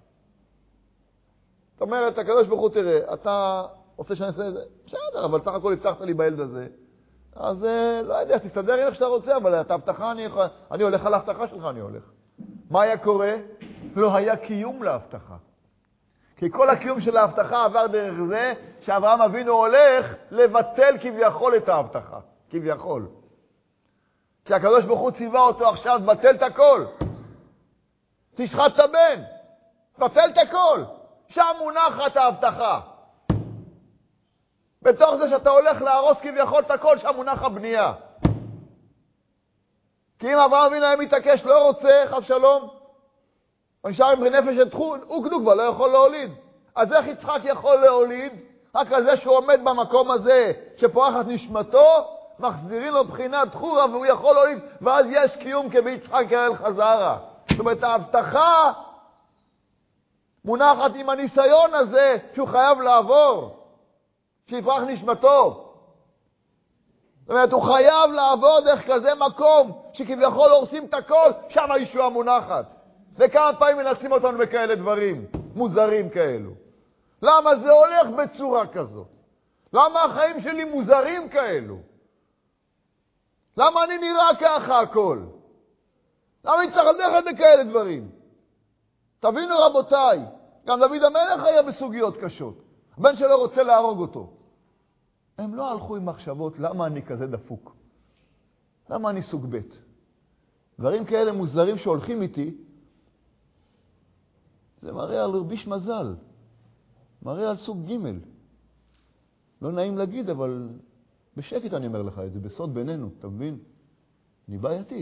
S1: זאת אומרת, הקדוש ברוך הוא, תראה, אתה רוצה שאני אעשה את זה? בסדר, אבל סך הכל הבטחת לי בילד הזה. אז לא יודע, תסתדר איך שאתה רוצה, אבל את ההבטחה, אני, אני הולך על ההבטחה שלך, אני הולך. מה היה קורה? לא היה קיום להבטחה. כי כל הקיום של ההבטחה עבר דרך זה שאברהם אבינו הולך לבטל כביכול את ההבטחה. כביכול. כי הקדוש ברוך הוא ציווה אותו עכשיו, בטל את הכל. תשחט את הבן. בטל את הכל. שם מונחת ההבטחה. בתוך זה שאתה הולך להרוס כביכול את הכל, שם מונח הבנייה. כי אם אברהם אבינו היה מתעקש, לא רוצה, חס שלום, הוא נשאר עם נפש שתחון, הוא כדוגבה, לא יכול להוליד. אז איך יצחק יכול להוליד? רק על זה שהוא עומד במקום הזה, שפורחת נשמתו, מחזירים לו בחינת חורה, והוא יכול להוליד, ואז יש קיום כביצחק יראל חזרה. זאת אומרת, ההבטחה מונחת עם הניסיון הזה, שהוא חייב לעבור, שיפרח נשמתו. זאת אומרת, הוא חייב לעבור דרך כזה מקום, שכביכול הורסים את הכל, שם הישועה מונחת. וכמה פעמים מנסים אותנו בכאלה דברים, מוזרים כאלו. למה זה הולך בצורה כזאת? למה החיים שלי מוזרים כאלו? למה אני נראה ככה הכל? למה אני צריך ללכת בכאלה דברים? תבינו רבותיי, גם דוד המלך היה בסוגיות קשות. הבן שלו רוצה להרוג אותו. הם לא הלכו עם מחשבות, למה אני כזה דפוק? למה אני סוג ב'? דברים כאלה מוזרים שהולכים איתי, זה מראה על רביש מזל. מראה על סוג ג'. לא נעים להגיד, אבל בשקט אני אומר לך את זה, בסוד בינינו, אתה מבין? אני בעייתי.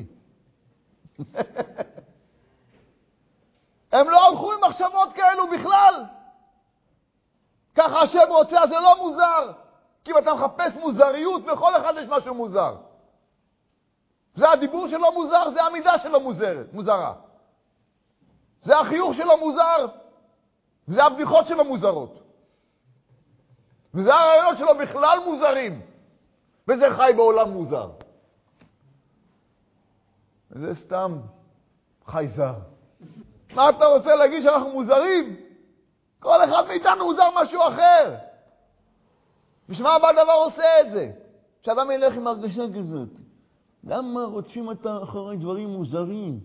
S1: הם לא הלכו עם מחשבות כאלו בכלל. ככה השם רוצה, זה לא מוזר. כי אם אתה מחפש מוזריות, בכל אחד יש משהו מוזר. זה הדיבור שלו מוזר, זה המידה שלו מוזרת, מוזרה. זה החיוך שלו מוזר, זה הבדיחות שלו מוזרות. וזה הרעיונות שלו בכלל מוזרים. וזה חי בעולם מוזר. וזה סתם חייזר. מה אתה רוצה להגיד שאנחנו מוזרים? כל אחד מאיתנו מוזר משהו אחר. בשביל מה הבא דבר עושה את זה? שאדם ילך עם הרגשה כזאת. למה רוצים אתה אחרי דברים מוזרים?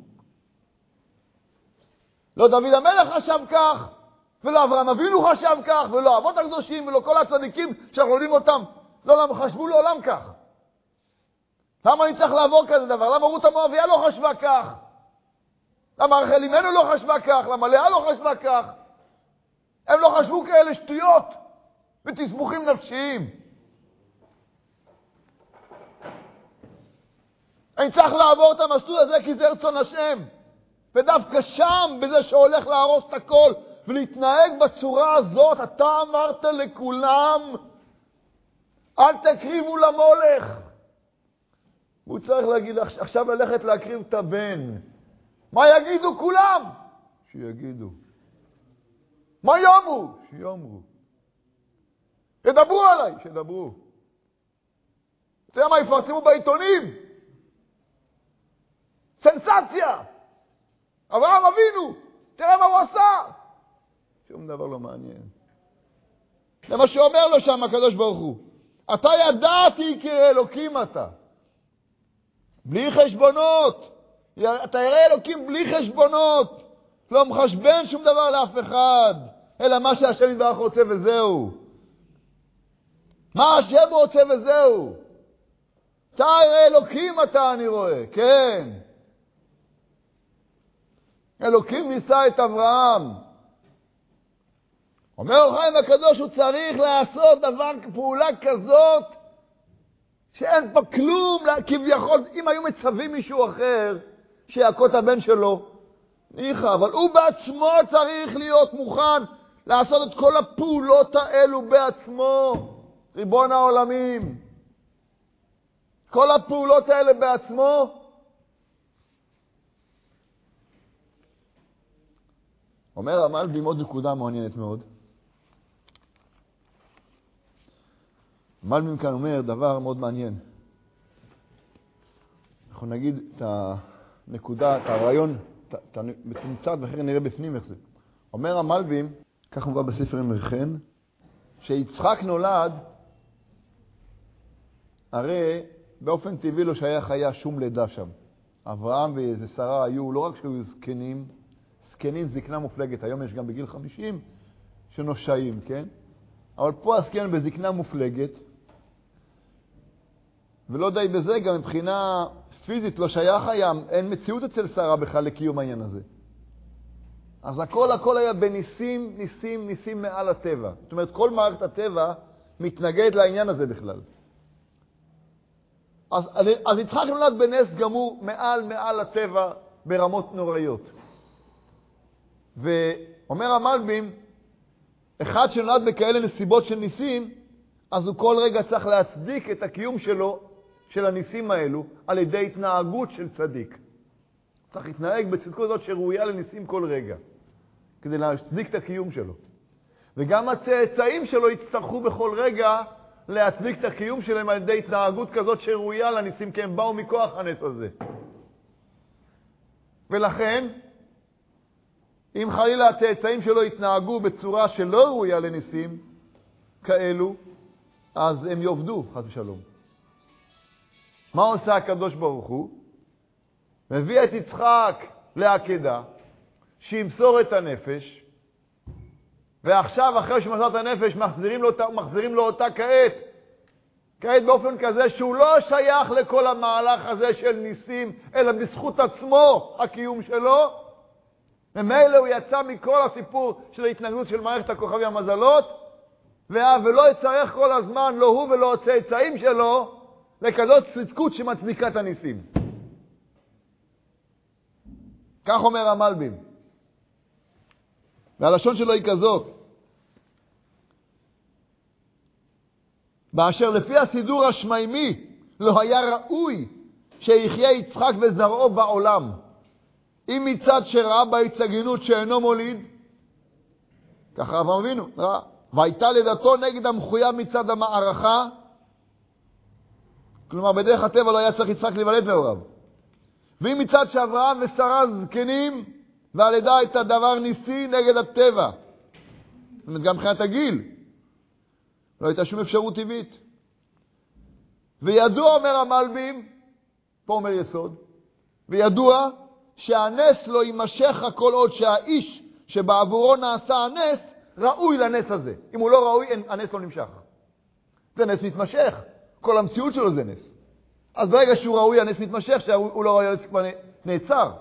S1: לא דוד המלך חשב כך, ולא אברהם אבינו חשב כך, ולא אבות הקדושים, ולא כל הצדיקים שאנחנו יודעים אותם. לא למה חשבו לעולם כך. למה אני צריך לעבור כזה דבר? למה רות המואביה לא חשבה כך? למה רחל אמנו לא חשבה כך? למה לאה לא חשבה כך? הם לא חשבו כאלה שטויות ותסבוכים נפשיים. אני צריך לעבור את המסלול הזה כי זה רצון השם. ודווקא שם, בזה שהולך להרוס את הכל ולהתנהג בצורה הזאת, אתה אמרת לכולם, אל תקריבו למולך. הוא צריך להגיד, עכשיו ללכת להקריב את הבן. מה יגידו כולם? שיגידו. מה יאמרו? שיאמרו. ידברו עליי, שידברו. אתה יודע מה יפרסמו בעיתונים? סנסציה. אברהם אבינו, תראה מה הוא עשה. שום דבר לא מעניין. זה מה שאומר לו שם הקדוש ברוך הוא. אתה ידעתי כאלוקים אתה. בלי חשבונות. אתה יראה אלוקים בלי חשבונות. לא מחשבן שום דבר לאף אחד. אלא מה שהשם יתברך רוצה וזהו. מה השם רוצה וזהו. אתה יראה אלוקים אתה אני רואה. כן. אלוקים ניסה את אברהם. אומר אור החיים הקדוש, הוא צריך לעשות דבר, פעולה כזאת, שאין פה כלום, כביכול, אם היו מצווים מישהו אחר, שיעקוד את הבן שלו, ניחא, אבל הוא בעצמו צריך להיות מוכן לעשות את כל הפעולות האלו בעצמו, ריבון העולמים. כל הפעולות האלה בעצמו, אומר המלבי מאוד נקודה מעניינת מאוד. המלבי כאן אומר דבר מאוד מעניין. אנחנו נגיד את הנקודה, את הרעיון, את המתומצת, ואחרי נראה בפנים איך זה. אומר המלבי, כך מובא בספר אמר-חן, שיצחק נולד, הרי באופן טבעי לא שייך היה שום לידה שם. אברהם ואיזה שרה היו, לא רק שהיו זקנים, זקנים זקנה מופלגת, היום יש גם בגיל חמישים שנושאים, כן? אבל פה הזקן בזקנה מופלגת, ולא די בזה, גם מבחינה פיזית לא שייך היה, אין מציאות אצל שרה בכלל לקיום העניין הזה. אז הכל הכל היה בניסים, ניסים, ניסים מעל הטבע. זאת אומרת, כל מערכת הטבע מתנגד לעניין הזה בכלל. אז, אז יצחק נולד בנס גמור מעל מעל הטבע ברמות נוראיות. ואומר המלבים, אחד שנולד בכאלה נסיבות של ניסים, אז הוא כל רגע צריך להצדיק את הקיום שלו, של הניסים האלו, על ידי התנהגות של צדיק. צריך להתנהג בצדקות הזאת שראויה לניסים כל רגע, כדי להצדיק את הקיום שלו. וגם הצאצאים שלו יצטרכו בכל רגע להצדיק את הקיום שלהם על ידי התנהגות כזאת שראויה לניסים, כי הם באו מכוח הנס הזה. ולכן, אם חלילה הצאצאים שלו יתנהגו בצורה שלא ראויה לניסים כאלו, אז הם יעבדו, חס ושלום. מה עושה הקדוש ברוך הוא? מביא את יצחק לעקדה, שימסור את הנפש, ועכשיו אחרי שמסר את הנפש מחזירים לו, מחזירים לו אותה כעת, כעת באופן כזה שהוא לא שייך לכל המהלך הזה של ניסים, אלא בזכות עצמו הקיום שלו, ומילא הוא יצא מכל הסיפור של ההתנגדות של מערכת הכוכבי המזלות, ולא יצטרך כל הזמן, לא הוא ולא הצאצאים שלו, לכזאת צדקות שמצדיקה את הניסים. כך אומר המלבים. והלשון שלו היא כזאת. באשר לפי הסידור השמיימי לא היה ראוי שיחיה יצחק וזרעו בעולם. אם מצד שראה בהצטגנות שאינו מוליד, ככה אברהם אבינו, ראה. והייתה לידתו נגד המחויב מצד המערכה, כלומר, בדרך הטבע לא היה צריך יצחק להיוולד מהוריו. ואם מצד שאברהם ושרה זקנים, והלידה הייתה דבר ניסי נגד הטבע. זאת אומרת, גם מבחינת הגיל. לא הייתה שום אפשרות טבעית. וידוע, אומר המלבים, פה אומר יסוד, וידוע שהנס לא יימשך כל עוד שהאיש שבעבורו נעשה הנס, ראוי לנס הזה. אם הוא לא ראוי, הנס לא נמשך. זה נס מתמשך. כל המציאות שלו זה נס. אז ברגע שהוא ראוי, הנס מתמשך, שהוא לא ראוי, הנס כבר נעצר.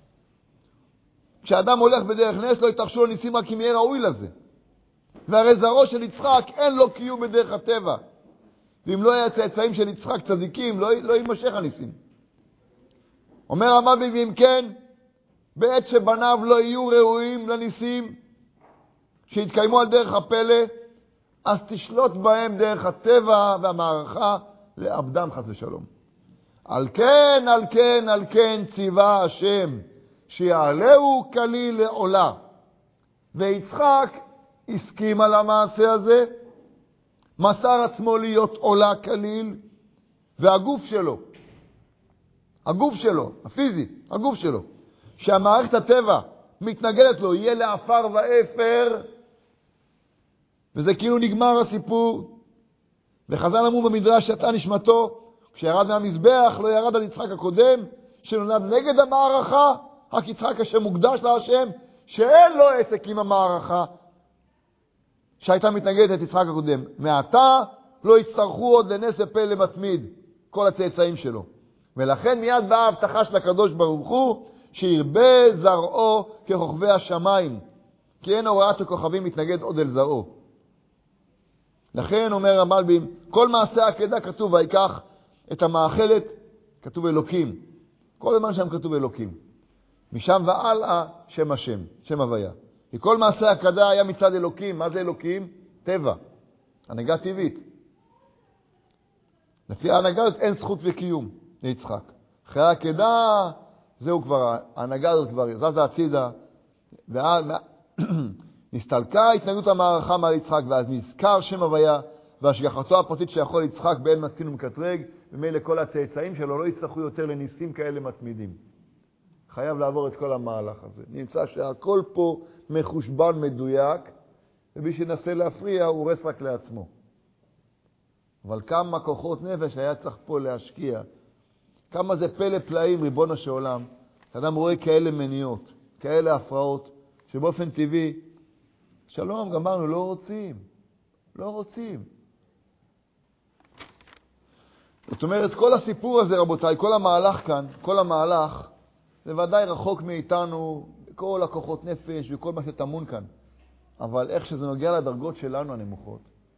S1: כשאדם הולך בדרך נס, לא יתרחשו לו ניסים רק אם יהיה ראוי לזה. והרי זרעו של יצחק אין לו קיום בדרך הטבע. ואם לא היה צאצאים של יצחק צדיקים, לא, לא יימשך הניסים. אומר המלבים, ואם כן, בעת שבניו לא יהיו ראויים לניסים שהתקיימו על דרך הפלא, אז תשלוט בהם דרך הטבע והמערכה לאבדם חס ושלום. על כן, על כן, על כן ציווה השם שיעלהו כליל לעולה. ויצחק הסכים על המעשה הזה, מסר עצמו להיות עולה כליל, והגוף שלו, הגוף שלו, הפיזי, הגוף שלו, שהמערכת הטבע מתנגדת לו, יהיה לאפר ואפר, וזה כאילו נגמר הסיפור. וחז"ל אמרו במדרש שיצאה נשמתו, כשירד מהמזבח לא ירד על יצחק הקודם, שנולד נגד המערכה, רק יצחק השם מוקדש להשם, שאין לו עסק עם המערכה, שהייתה מתנגדת את יצחק הקודם. מעתה לא יצטרכו עוד לנס ופלא מתמיד, כל הצאצאים שלו. ולכן מיד באה ההבטחה של הקדוש ברוך הוא, שירבה זרעו ככוכבי השמיים, כי אין הוראת הכוכבים מתנגד עוד אל זרעו. לכן אומר המלבים, כל מעשה העקדה כתוב, ויקח את המאכלת, כתוב אלוקים. כל הזמן שם כתוב אלוקים. משם והלאה שם השם, שם הוויה. כי כל מעשה העקדה היה מצד אלוקים. מה זה אלוקים? טבע. הנהגה טבעית. לפי ההנהגה הזאת אין זכות וקיום ליצחק. אחרי העקדה, זהו כבר, ההנהגה הזאת כבר זזה הצידה, ואז נסתלקה התנגדות המערכה מעל יצחק, ואז נזכר שם הוויה, והשגחתו הפרטית שיכול יצחק באין מסכין ומקטרג, ומילא כל הצאצאים שלו לא יצטרכו יותר לניסים כאלה מתמידים. חייב לעבור את כל המהלך הזה. נמצא שהכל פה מחושבן מדויק, ומי שנסה להפריע הוא הורס רק לעצמו. אבל כמה כוחות נפש היה צריך פה להשקיע. כמה זה פלא פלאים, ריבונו של עולם. אדם רואה כאלה מניעות, כאלה הפרעות, שבאופן טבעי, שלום, גמרנו, לא רוצים. לא רוצים. זאת אומרת, כל הסיפור הזה, רבותיי, כל המהלך כאן, כל המהלך, זה ודאי רחוק מאיתנו, כל הכוחות נפש וכל מה שתמון כאן. אבל איך שזה נוגע לדרגות שלנו הנמוכות,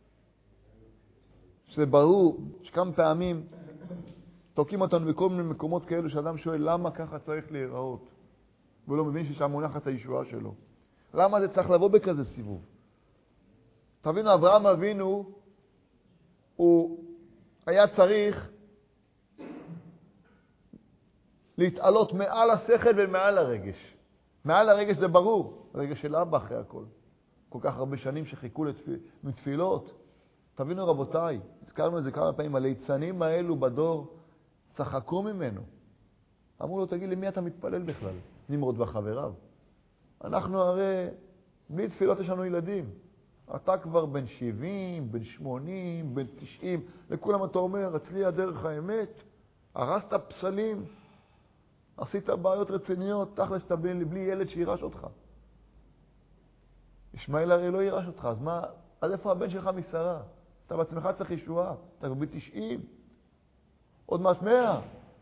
S1: שזה ברור שכמה פעמים תוקעים אותנו בכל מיני מקומות כאלו שאדם שואל למה ככה צריך להיראות, והוא לא מבין ששם מונחת הישועה שלו. למה זה צריך לבוא בכזה סיבוב? תבינו, אברהם אבינו, הוא היה צריך להתעלות מעל השכל ומעל הרגש. מעל הרגש זה ברור, הרגש של אבא אחרי הכל. כל כך הרבה שנים שחיכו לתפיל, מתפילות. תבינו רבותיי, הזכרנו את זה כמה פעמים, הליצנים האלו בדור צחקו ממנו. אמרו לו, תגיד, למי אתה מתפלל בכלל? נמרוד וחבריו. אנחנו הרי, בלי תפילות יש לנו ילדים. אתה כבר בן שבעים, בן שמונים, בן תשעים, לכולם אתה אומר, אצלי הדרך האמת, הרסת פסלים, עשית בעיות רציניות, תכל'ס שאתה בלי, בלי ילד שירש אותך. ישמעאל הרי לא ירש אותך, אז מה, אז איפה הבן שלך משרה? אתה בעצמך צריך ישועה, אתה כבר ב-תשעים, עוד מעט מאה.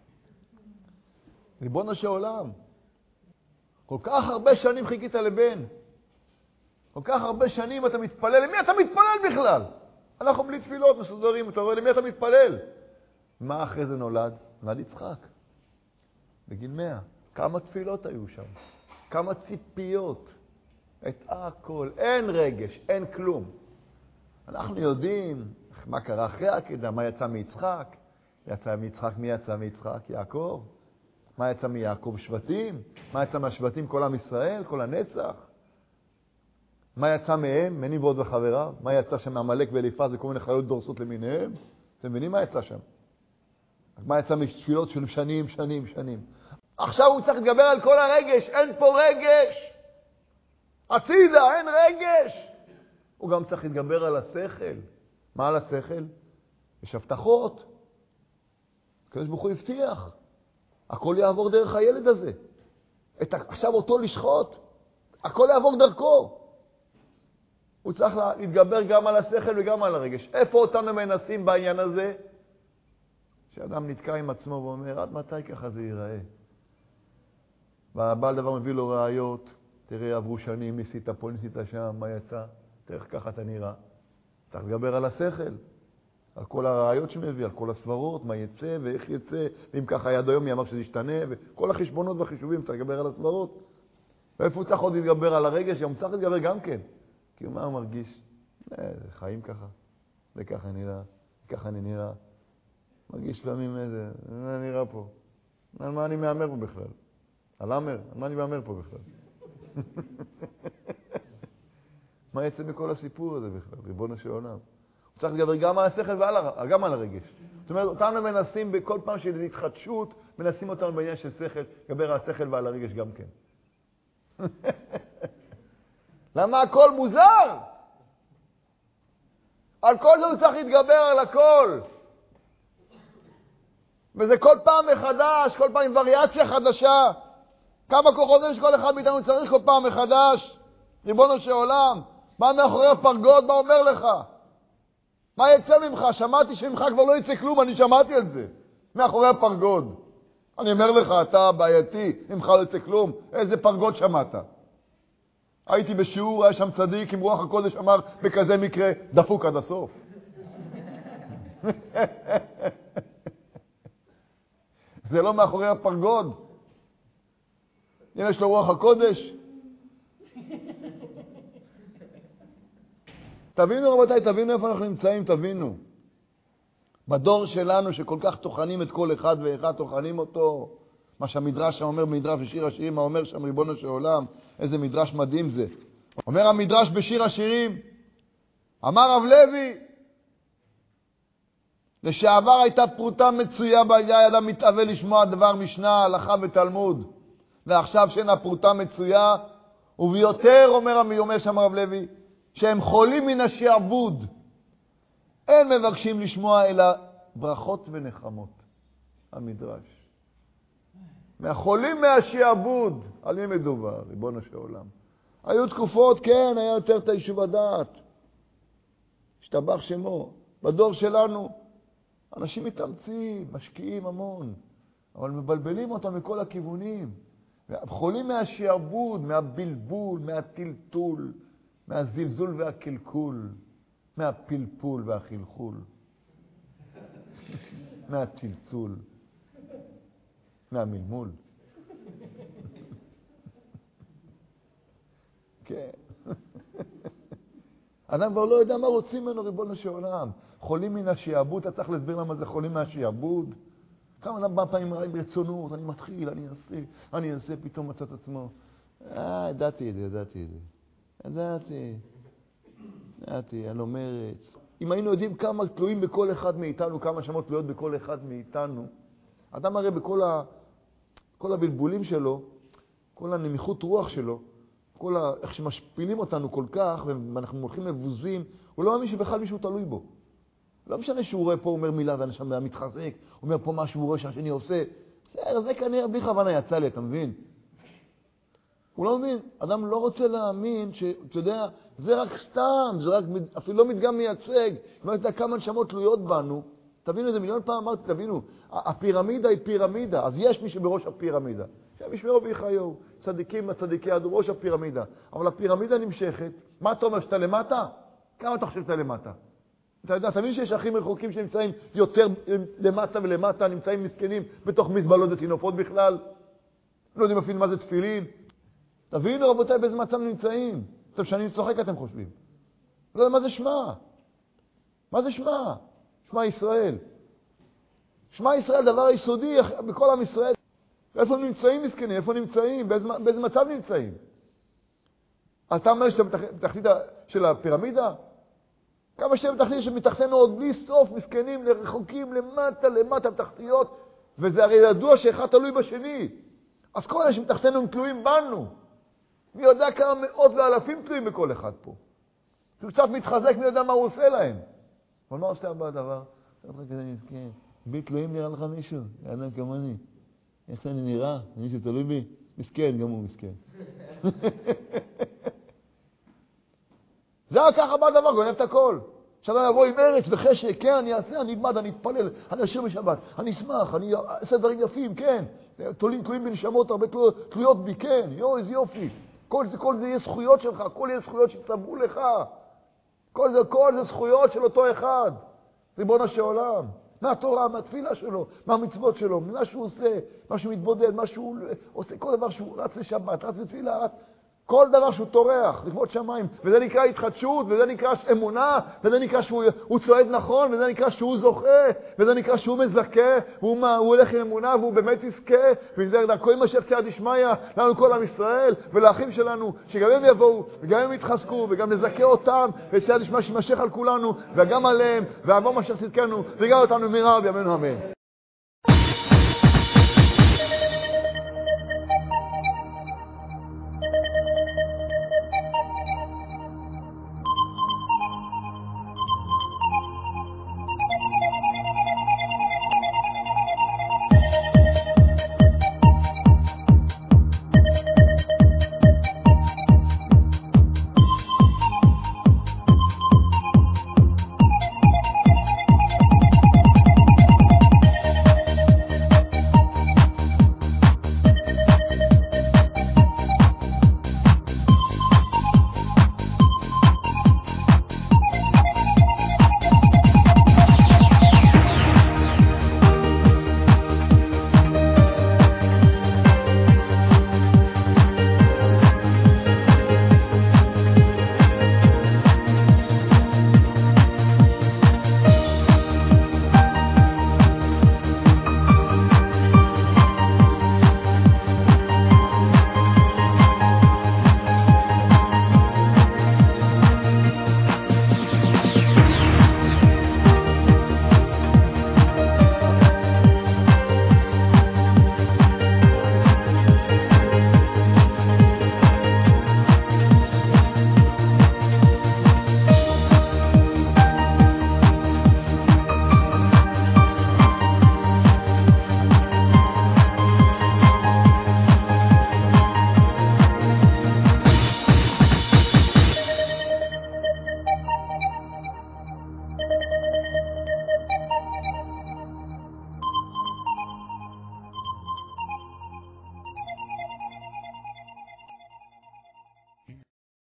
S1: ריבונו של עולם, כל כך הרבה שנים חיכית לבן, כל כך הרבה שנים אתה מתפלל, למי אתה מתפלל בכלל? אנחנו בלי תפילות מסודרים, אתה רואה, למי אתה מתפלל? מה אחרי זה נולד? נולד יצחק. בגיל מאה. כמה תפילות היו שם? כמה ציפיות? את הכל. אין רגש, אין כלום. אנחנו יודעים מה קרה אחרי העקדה, מה יצא מיצחק? יצא מיצחק, מי יצא מיצחק? יעקב. מה יצא מיעקב? שבטים. מה יצא מהשבטים? כל עם ישראל, כל הנצח. מה יצא מהם? מנמרוד וחבריו. מה יצא שם מעמלק ואליפז וכל מיני חיות דורסות למיניהם? אתם מבינים מה יצא שם? מה יצא מתפילות של שנים, שנים, שנים? עכשיו הוא צריך להתגבר על כל הרגש, אין פה רגש. הצידה, אין רגש. הוא גם צריך להתגבר על השכל. מה על השכל? יש הבטחות. הקדוש ברוך הוא הבטיח. הכל יעבור דרך הילד הזה. את, עכשיו אותו לשחוט. הכל יעבור דרכו. הוא צריך להתגבר גם על השכל וגם על הרגש. איפה אותנו מנסים בעניין הזה? שאדם נתקע עם עצמו ואומר, עד מתי ככה זה ייראה? והבעל דבר מביא לו ראיות, תראה, עברו שנים, ניסית פה, ניסית שם, מה יצא? תראה, ככה אתה נראה. צריך להתגבר על השכל, על כל הראיות שמביא, על כל הסברות, מה יצא ואיך יצא, ואם ככה היה עד היום, מי אמר שזה ישתנה, וכל החשבונות והחישובים צריך להתגבר על הסברות. ואיפה הוא צריך עוד להתגבר על הרגש? הוא צריך להתגבר גם כן. כי מה הוא מרגיש? אה, חיים ככה, וככה נראה, וככה אני נראה. מרגיש פעמים איזה, מה נראה פה? על מה אני מאמר פה בכלל? על אמר? על מה אני מאמר פה בכלל? מה יצא מכל הסיפור הזה בכלל? ריבונו של עולם. הוא צריך לדבר גם על השכל וגם על הרגש. זאת אומרת, אותנו מנסים בכל פעם של התחדשות, מנסים אותנו בעניין של שכל, לדבר על השכל ועל הרגש גם כן. למה הכל מוזר? על כל זה הוא צריך להתגבר על הכל. וזה כל פעם מחדש, כל פעם עם וריאציה חדשה. כמה כוחות יש כל אחד מאיתנו צריך כל פעם מחדש? ריבונו של עולם, מה מאחורי הפרגוד, מה אומר לך? מה יצא ממך? שמעתי שממך כבר לא יצא כלום, אני שמעתי על זה. מאחורי הפרגוד. אני אומר לך, אתה בעייתי, ממך לא יצא כלום. איזה פרגוד שמעת? הייתי בשיעור, היה שם צדיק עם רוח הקודש, אמר, בכזה מקרה, דפוק עד הסוף. זה לא מאחורי הפרגוד. אם יש לו רוח הקודש. תבינו רבותיי, תבינו איפה אנחנו נמצאים, תבינו. בדור שלנו שכל כך תוכנים את כל אחד ואחד, תוכנים אותו. מה שהמדרש שם אומר במדרש בשיר השירים, מה אומר שם ריבונו של עולם, איזה מדרש מדהים זה. אומר המדרש בשיר השירים, אמר רב לוי, לשעבר הייתה פרוטה מצויה בידי, אדם מתאווה לשמוע דבר משנה, הלכה ותלמוד. ועכשיו שאינה פרוטה מצויה, וביותר אומר, אומר שם רב לוי, שהם חולים מן השעבוד. אין מבקשים לשמוע אלא ברכות ונחמות. המדרש. מהחולים מהשעבוד. על מי מדובר, ריבונו של עולם? היו תקופות, כן, היה יותר את היישוב הדעת. השתבח שמו. בדור שלנו, אנשים מתאמצים, משקיעים המון, אבל מבלבלים אותם מכל הכיוונים. חולים מהשעבוד, מהבלבול, מהטלטול, מהזלזול והקלקול, מהפלפול והחלחול, מהטלטול, מהמלמול. כן. אדם כבר לא יודע מה רוצים ממנו, ריבונו של עולם. חולים מן השעבוד, אתה צריך להסביר למה זה חולים מהשעבוד. כמה אדם פעמים ראה עם רצונות, אני מתחיל, אני אעשה, אני אעשה, פתאום מצא את עצמו. אה, ידעתי את זה, ידעתי את זה. ידעתי, ידעתי, אני לא מרץ. אם היינו יודעים כמה תלויים בכל אחד מאיתנו, כמה שמות תלויות בכל אחד מאיתנו, אדם הרי בכל ה, כל הבלבולים שלו, כל הנמיכות רוח שלו, כל ה, איך שמשפילים אותנו כל כך, ואנחנו הולכים מבוזים, הוא לא מאמין שבכלל מישהו תלוי בו. לא משנה שהוא רואה פה, הוא אומר מילה, ואני שם מתחזק, הוא אומר פה משהו, הוא רואה שהשני עושה. זה, זה כנראה בלי כוונה יצא לי, אתה מבין? הוא לא מבין. אדם לא רוצה להאמין שאתה יודע, זה רק סתם, זה רק אפילו לא מדגם מייצג. לא יודע כמה נשמות תלויות בנו. תבינו, איזה מיליון פעם אמרתי, תבינו, הפירמידה היא פירמידה, אז יש מי שבראש הפירמידה. שם ישמרו ויחיו, צדיקים, הצדיקי עד ראש הפירמידה. אבל הפירמידה נמשכת. מה אתה אומר, שאתה למטה? כמה אתה חושב שאתה למטה? אתה יודע, תבין שיש אחים רחוקים שנמצאים יותר למטה ולמטה, נמצאים מסכנים בתוך מזבלות ותינופות בכלל. לא יודעים אפילו מה זה תפילין. תבינו רבותיי באיזה מצב נמצאים. טוב, שאני צוחק אתם חושבים. לא יודע מה זה שמה. מה זה שמה? שמה ישראל. שמה ישראל דבר יסודי בכל עם ישראל. איפה נמצאים מסכנים? איפה נמצאים? באיזה, באיזה מצב נמצאים? אתה אומר שאתה בתחתית של הפירמידה? כמה שהם תחתית שמתחתנו עוד בלי סוף, מסכנים, לרחוקים, למטה, למטה, בתחתיות, וזה הרי ידוע שאחד תלוי בשני. אז כל אנשים מתחתנו הם תלויים בנו. מי יודע כמה מאות ואלפים תלויים בכל אחד פה. הוא קצת מתחזק, מי יודע מה הוא עושה להם. אבל מה עושה הבא הדבר? בי תלויים נראה לך מישהו, אדם כמוני. איך אני נראה? מישהו תלוי בי? מסכן, גם הוא מסכן. זה ככה הבא הדבר, גונב את הכל. עכשיו אני אבוא עם ארץ וחשק, כן, אני אעשה, אני אלמד, אני אתפלל, אני אשיר בשבת, אני אשמח, אני אעשה דברים יפים, כן. תלויים, תלויים בנשמות, הרבה תלויות בי, כן. יו, איזה יופי. כל זה, כל זה יהיה זכויות שלך, כל יהיה זכויות שצברו לך. כל זה, כל זה זכויות של אותו אחד. ריבונו של עולם. מהתורה, מהתפילה שלו, מהמצוות שלו, מה שהוא עושה, מה שהוא מתבודד, מה שהוא עושה, כל דבר שהוא רץ לשבת, רץ לתפילה, רץ... כל דבר שהוא תורח, לכבוד שמיים, וזה נקרא התחדשות, וזה נקרא אמונה, וזה נקרא שהוא צועד נכון, וזה נקרא שהוא זוכה, וזה נקרא שהוא מזכה, והוא מה, הוא הולך עם אמונה, והוא באמת יזכה, וזה דרכו עם השם סייעתא דשמיא, לנו כל עם ישראל, ולאחים שלנו, שגם הם יבואו, וגם הם יתחזקו, וגם נזכה אותם, וסייעתא דשמיא שימשך על כולנו, וגם עליהם, ועבור מה שצדקנו, וגם אותנו מהרה בימינו אמן.